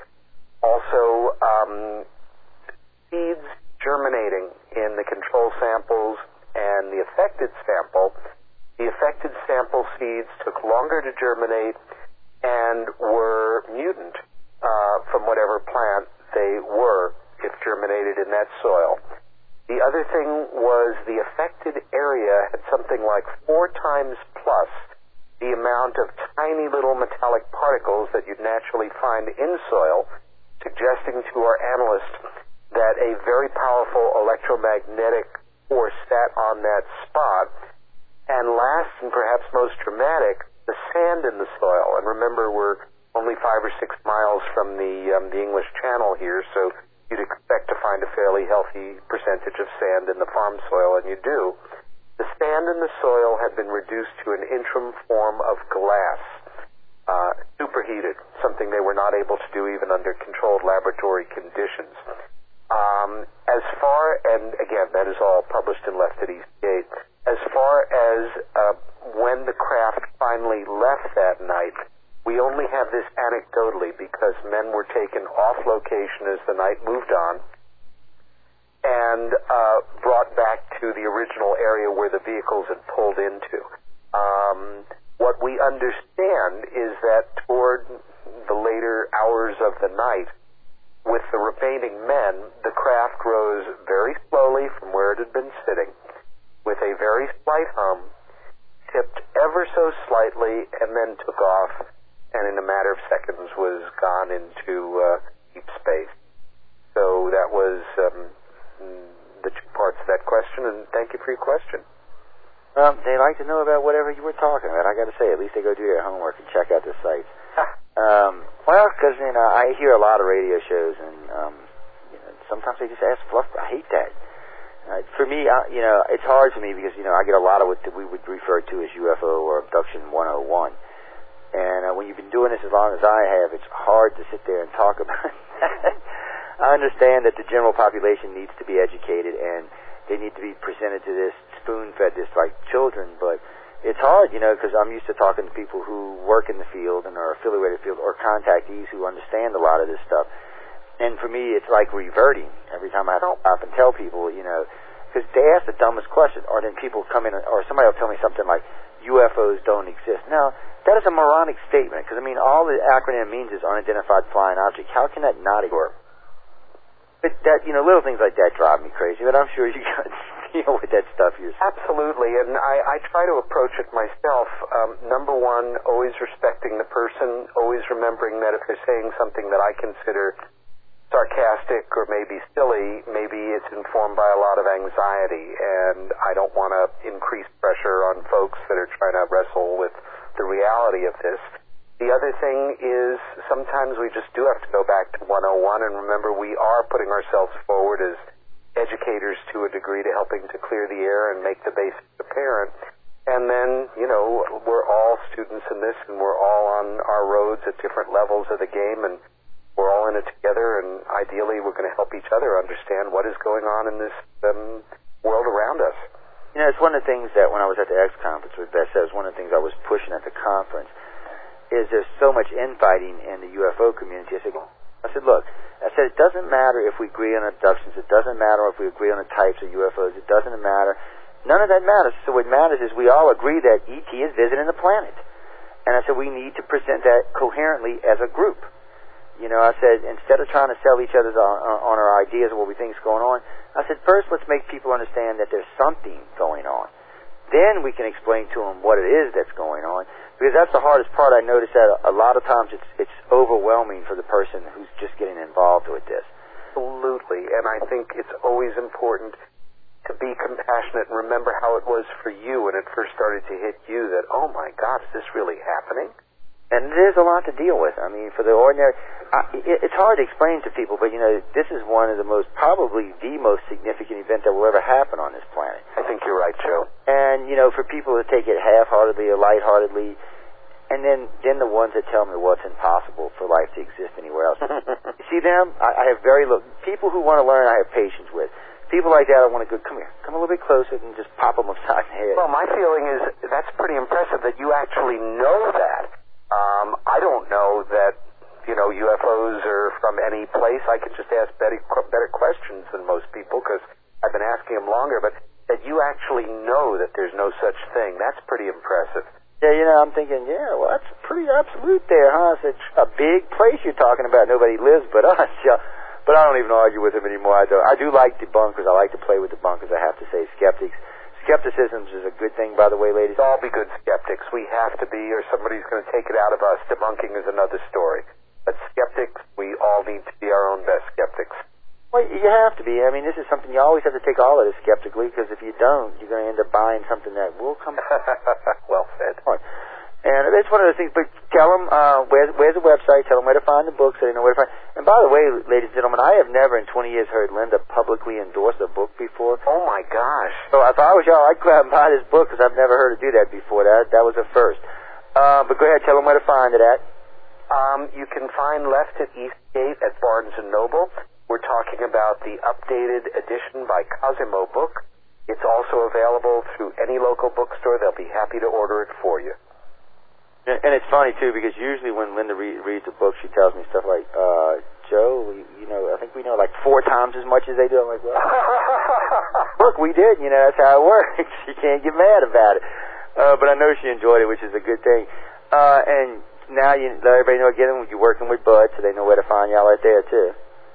Also, um, seeds germinating in the control samples and the affected sample, the affected sample seeds took longer to germinate and were mutant uh, from whatever plant they were, if germinated in that soil. The other thing was the affected area had something like four times plus the amount of tiny little metallic particles that you'd naturally find in soil, suggesting to our analysts that a very powerful electromagnetic force sat on that spot. And last, and perhaps most dramatic, the sand in the soil. And remember, we're only five or six miles from the um, the English Channel here, so you'd expect to find a fairly healthy percentage of sand in the farm soil, and you do. The sand in the soil had been reduced to an interim form of glass, uh, superheated, something they were not able to do even under controlled laboratory conditions. Um, as far, and again, that is all published and left at Eastgate, as far as uh, when the craft finally left that night, we only have this anecdotally because men were taken off location as the night moved on and uh, brought back to the original area where the vehicles had pulled into. Um, what we understand is that toward the later hours of the night, with the remaining men, the craft rose very slowly from where it had been sitting, with a very slight hum, tipped ever so slightly, and then took off, and in a matter of seconds was gone into uh, deep space. So that was um, the two parts of that question, and thank you for your question. Um, they like to know about whatever you were talking about. I got to say, at least they go do their homework and check out the sites. um, well, because you know, I hear a lot of radio shows, and um, you know, sometimes they just ask fluff. I hate that. Uh, for me, uh, you know, it's hard for me because you know I get a lot of what we would refer to as U F O or abduction one oh one. And uh, when you've been doing this as long as I have, it's hard to sit there and talk about that. I understand that the general population needs to be educated and they need to be presented to this, spoon-fed this like children, but it's hard, you know, because I'm used to talking to people who work in the field and are affiliated field or contactees who understand a lot of this stuff. And for me, it's like reverting every time I stop and tell people, you know, because they ask the dumbest question, or then people come in, or somebody will tell me something like, U F Os don't exist. Now, that is a moronic statement, because, I mean, all the acronym means is unidentified flying object. How can that not work? But that, you know, little things like that drive me crazy, but I'm sure you guys deal with that stuff yourself. Absolutely, and I, I try to approach it myself. Um, number one, always respecting the person, always remembering that if they're saying something that I consider sarcastic or maybe silly, maybe it's informed by a lot of anxiety, and I don't want to increase pressure on folks that are trying to wrestle with the reality of this. The other thing is sometimes we just do have to go back to one oh one and remember we are putting ourselves forward as educators to a degree to helping to clear the air and make the basics apparent. And then, you know, we're all students in this and we're all on our roads at different levels of the game and we're all in it together. together, and ideally we're going to help each other understand what is going on in this um, world around us. You know, it's one of the things that when I was at the X conference with Beth said, it was one of the things I was pushing at the conference, is there's so much infighting in the U F O community. I said, I said, look, I said, it doesn't matter if we agree on abductions. It doesn't matter if we agree on the types of U F Os. It doesn't matter. None of that matters. So what matters is we all agree that E T is visiting the planet. And I said, we need to present that coherently as a group. You know, I said, instead of trying to sell each other on, on our ideas of what we think is going on, I said, first let's make people understand that there's something going on. Then we can explain to them what it is that's going on. Because that's the hardest part. I noticed that a lot of times it's it's overwhelming for the person who's just getting involved with this. Absolutely. And I think it's always important to be compassionate and remember how it was for you when it first started to hit you that, oh my God, is this really happening? And there's a lot to deal with. I mean, for the ordinary, I, it, it's hard to explain to people, but, you know, this is one of the most, probably the most significant event that will ever happen on this planet. I think you're right, Joe. And, you know, for people to take it half-heartedly or lightheartedly, and then, then the ones that tell me, well, it's impossible for life to exist anywhere else. You see them? I, I have very little, people who want to learn, I have patience with. People like that, I want to go, come here, come a little bit closer and just pop them upside the head. Well, my feeling is that's pretty impressive that you actually know that. Um, I don't know that, you know, U F Os are from any place. I could just ask better, better questions than most people because I've been asking them longer, but that you actually know that there's no such thing, that's pretty impressive. Yeah, you know, I'm thinking, yeah, well, that's pretty absolute there, huh? It's a big place you're talking about. Nobody lives but us. Yeah. But I don't even argue with him anymore. I do, I do like debunkers. I like to play with debunkers, I have to say. Skeptics. Skepticism is a good thing, by the way, ladies. Let's all be good skeptics. We have to be, or somebody's going to take it out of us. Debunking is another story. But skeptics, we all need to be our own best skeptics. Well, you have to be. I mean, this is something you always have to take all of this skeptically, because if you don't, you're going to end up buying something that will come. Well said. And it's one of those things, but tell them, uh, where, where's the website, tell them where to find the book so they know where to find. And by the way, ladies and gentlemen, I have never in twenty years heard Linda publicly endorse a book before. Oh my gosh. So if I was y'all, I'd go out and buy this book because I've never heard her do that before. That that was a first. Uh, but go ahead, tell them where to find it at. Um, you can find Left at Eastgate at Barnes and Noble. We're talking about the updated edition by Cosimo Book. It's also available through any local bookstore. They'll be happy to order it for you. And it's funny, too, because usually when Linda re- reads a book, she tells me stuff like, uh, Joe, we, you know, I think we know like four times as much as they do. I'm like, well, look, we did. You know, that's how it works. She can't get mad about it. Uh, but I know she enjoyed it, which is a good thing. Uh, and now you let everybody know again, you're working with Bud, so they know where to find y'all right there, too.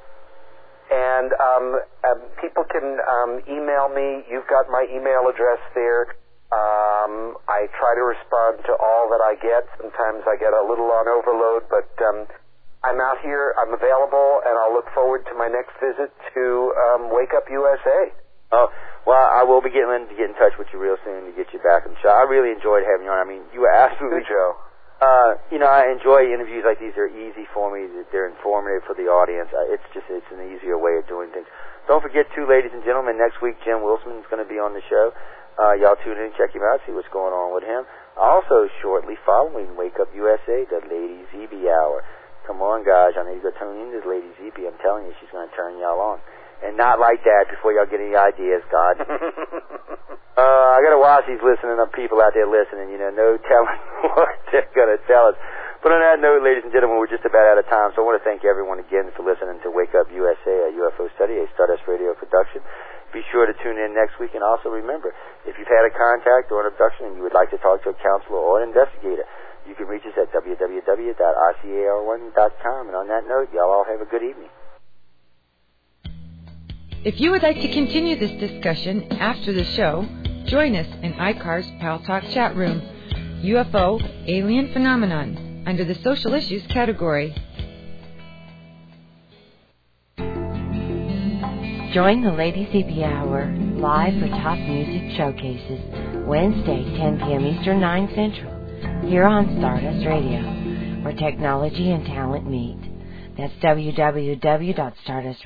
And um, um, people can um, email me. You've got my email address there. Um, I try to respond to all that I get. Sometimes I get a little on overload, but um, I'm out here. I'm available, and I'll look forward to my next visit to um, Wake Up U S A. Oh, well, I will be getting to get in touch with you real soon to get you back on the show. I really enjoyed having you on. I mean, you were absolutely, Joe. Uh, you know, I enjoy interviews like these. They're easy for me. They're informative for the audience. It's just it's an easier way of doing things. Don't forget, too, ladies and gentlemen, next week Jim Wilson is going to be on the show. Uh, y'all tune in and check him out, see what's going on with him. Also, shortly following Wake Up U S A, the Lady Z B Hour. Come on, guys. I need to go tune in to Lady Z B. I'm telling you, she's going to turn y'all on. And not like that before y'all get any ideas, God. uh, I got to watch these listening of people out there listening. You know, no telling what they're going to tell us. But on that note, ladies and gentlemen, we're just about out of time. So I want to thank everyone again for listening to Wake Up U S A, a U F O study, a Stardust Radio production. Be sure to tune in next week, and also remember, if you've had a contact or an abduction and you would like to talk to a counselor or an investigator, you can reach us at w w w dot i c a r one dot com. And on that note, y'all all have a good evening. If you would like to continue this discussion after the show, join us in I C A R's Pal Talk chat room, U F O Alien Phenomenon, under the Social Issues category. Join the Lady Z B Hour live for top music showcases Wednesday, ten p.m. Eastern, nine Central, here on Stardust Radio, where technology and talent meet. That's w w w dot stardust